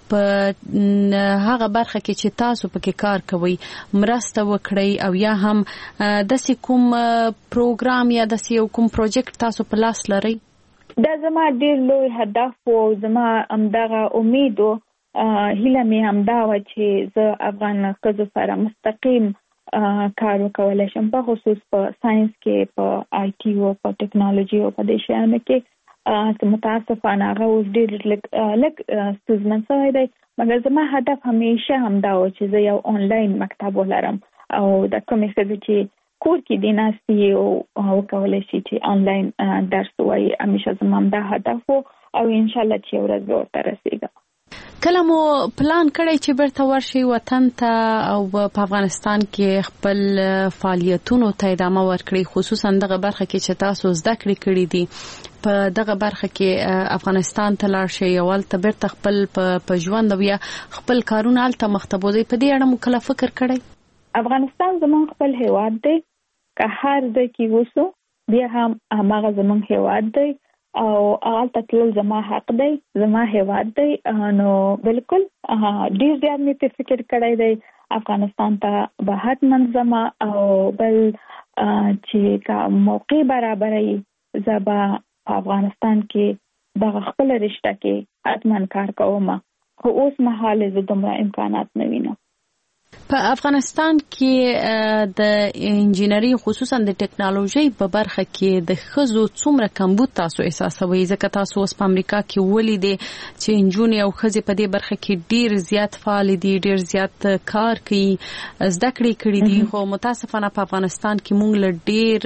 په هغه برخه کې چې تاسو پکې کار کوئ مرسته وکړئ او یا هم د کوم پروګرام یا د کوم پروجیکټ تاسو په لاس لرئ؟ دا زما ډېر لوی هدف او زما همدغه امید او هیله مې همدا و چې زه افغان ښځو سره مستقیم کار وکولای شم، په خصوص په ساينس کې، په آی ټي او په ټیکنالوژي او په دې شیانو کې. متاسفانه هغه اوس ډېر لږ ستونزمن شوی دی، مګر زما هدف همیشه همدا و چې زه یو آنلاین مکتب ولرم او د کومې ښځې چې کور کې دي ناستې او وکولای شي چې آنلاین درس ووایي. همیشه زما همدا هدف و او انشاءالله چې یو ورځ به ورته رسېږم. کله مو پلان کړی چې بیرته ورشي وطن ته او په افغانستان کې خپل فعالیتونو ته ادامه ورکړي، خصوصا دغه برخه کې چې تاسو زده کړې کړې دي په دغه برخه کې افغانستان ته لاړ شئ او هلته بیرته خپل په ژوند او یا خپل کارونه هلته مخته بوځئ؟ په دې اړه مو کله فکر کړی؟ افغانستان زموږ خپل هیواد دی، که هر ځای کې اوسو بیا هم هماغه زموږ هیواد دی او هلته تلل زما حق دی، زما هیواد دی. نو بالکل ډېر زیات مې په فکر کړی دی افغانستان ته به حتما ځم او بل چې که موقع برابروي زه به په افغانستان کې دغه خپله رشته کې حتما کار کوم، خو اوس مهال زه دومره امکانات نه وینم. په افغانستان کې د انجینری خصوصا د ټیکنالوژي په برخه کې د ښځو څومره کمبود تاسو احساسوي؟ ځکه تاسو اوس په امریکا کې ولیدې چې نجونې او ښځې په دې برخه کې ډیر زیات فعال دي، ډیر زیات کار کوي، زده کړې کړې دي، خو متاسفانه په افغانستان کې موږ له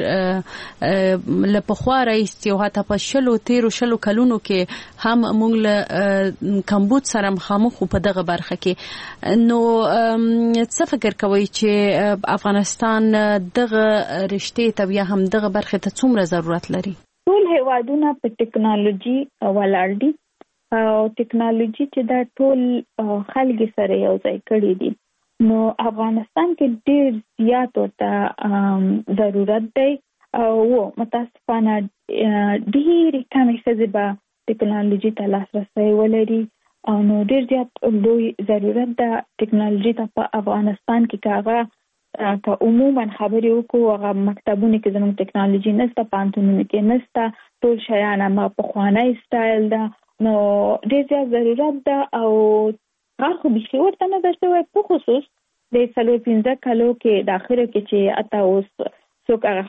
ډیر له پخوا راهیسې او حتی په 13 کلونو کې هم موږ له کمبود سره مخامخ په دغه برخه کې. نو څه فکر کوي چې افغانستان دغه رشتې ته یا هم دغه برخه ته څومره ضرورت لري؟ ټول هیوادونه په ټیکنالوژي ولاړ دي او ټیکنالوژي چې دا ټول خلک سره یو ځای کړي دي، نو افغانستان کې ډېر زیات ورته ضرورت دی او متاسفانه ډېرې کمې ښځې به ټیکنالوژي ته لاسرسی ولري او نو ډېر زیات لوی ضرورت ده ټیکنالوژي ته په افغانستان کې. که عموما خبرې وکړو هغه مکتبونه کې زموږ ټیکنالوژي نشته، پوهنتونونو کې نشته، ټول شیان هماغه پخوانی سټایل ده، نو ډېر زیات ضرورت ده او هغه خو بیخي ورته نه ده شوی، په خصوص د 4-5 کالو کې د اخرو کې چې حتی اوس څوک هغه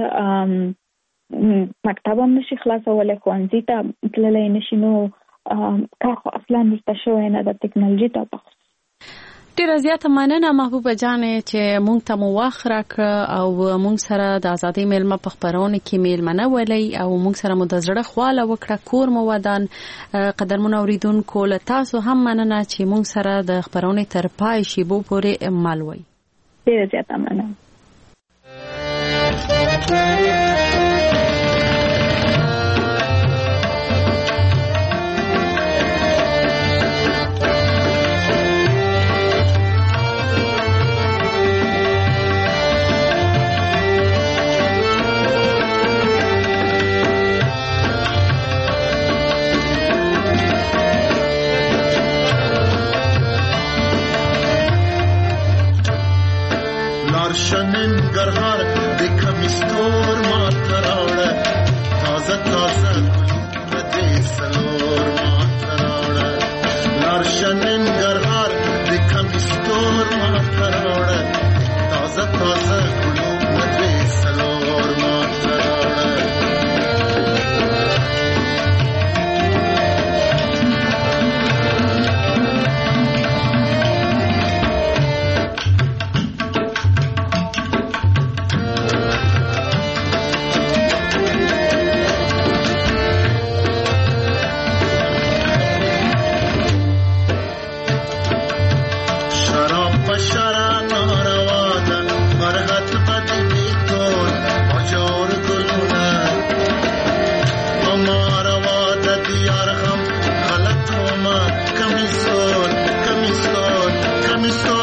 خپل مکتب هم نشي خلاصولی، ښوونځي ته تللی نشي، نو کار خو اصلا ورته شوی نه ده ټیکنالوژي ته په خصوص. ډیره زیاته مننه محبوبه جانې چې مونږ ته مو وخت راکړ او مونږ سره د ازادۍ میلمه په خپرونه کې میلمنه ولې او مونږ سره مو د زړه خواله وکړه، کور مو ودان. قدرمن اوریدونکو له تاسو هم مننه چې مونږ سره د خپرونه تر پای شیبو پورې مل وئ. ډیره زیاته مننه. شنن گرهار دیکھم استور ماتراوڑا تازہ تازہ گلوم سلور ماتراوڑا لار شنن گرهار دیکھم استور ماتراوڑا تازہ تازہ گلوم سلور ماتراوڑا Kamisol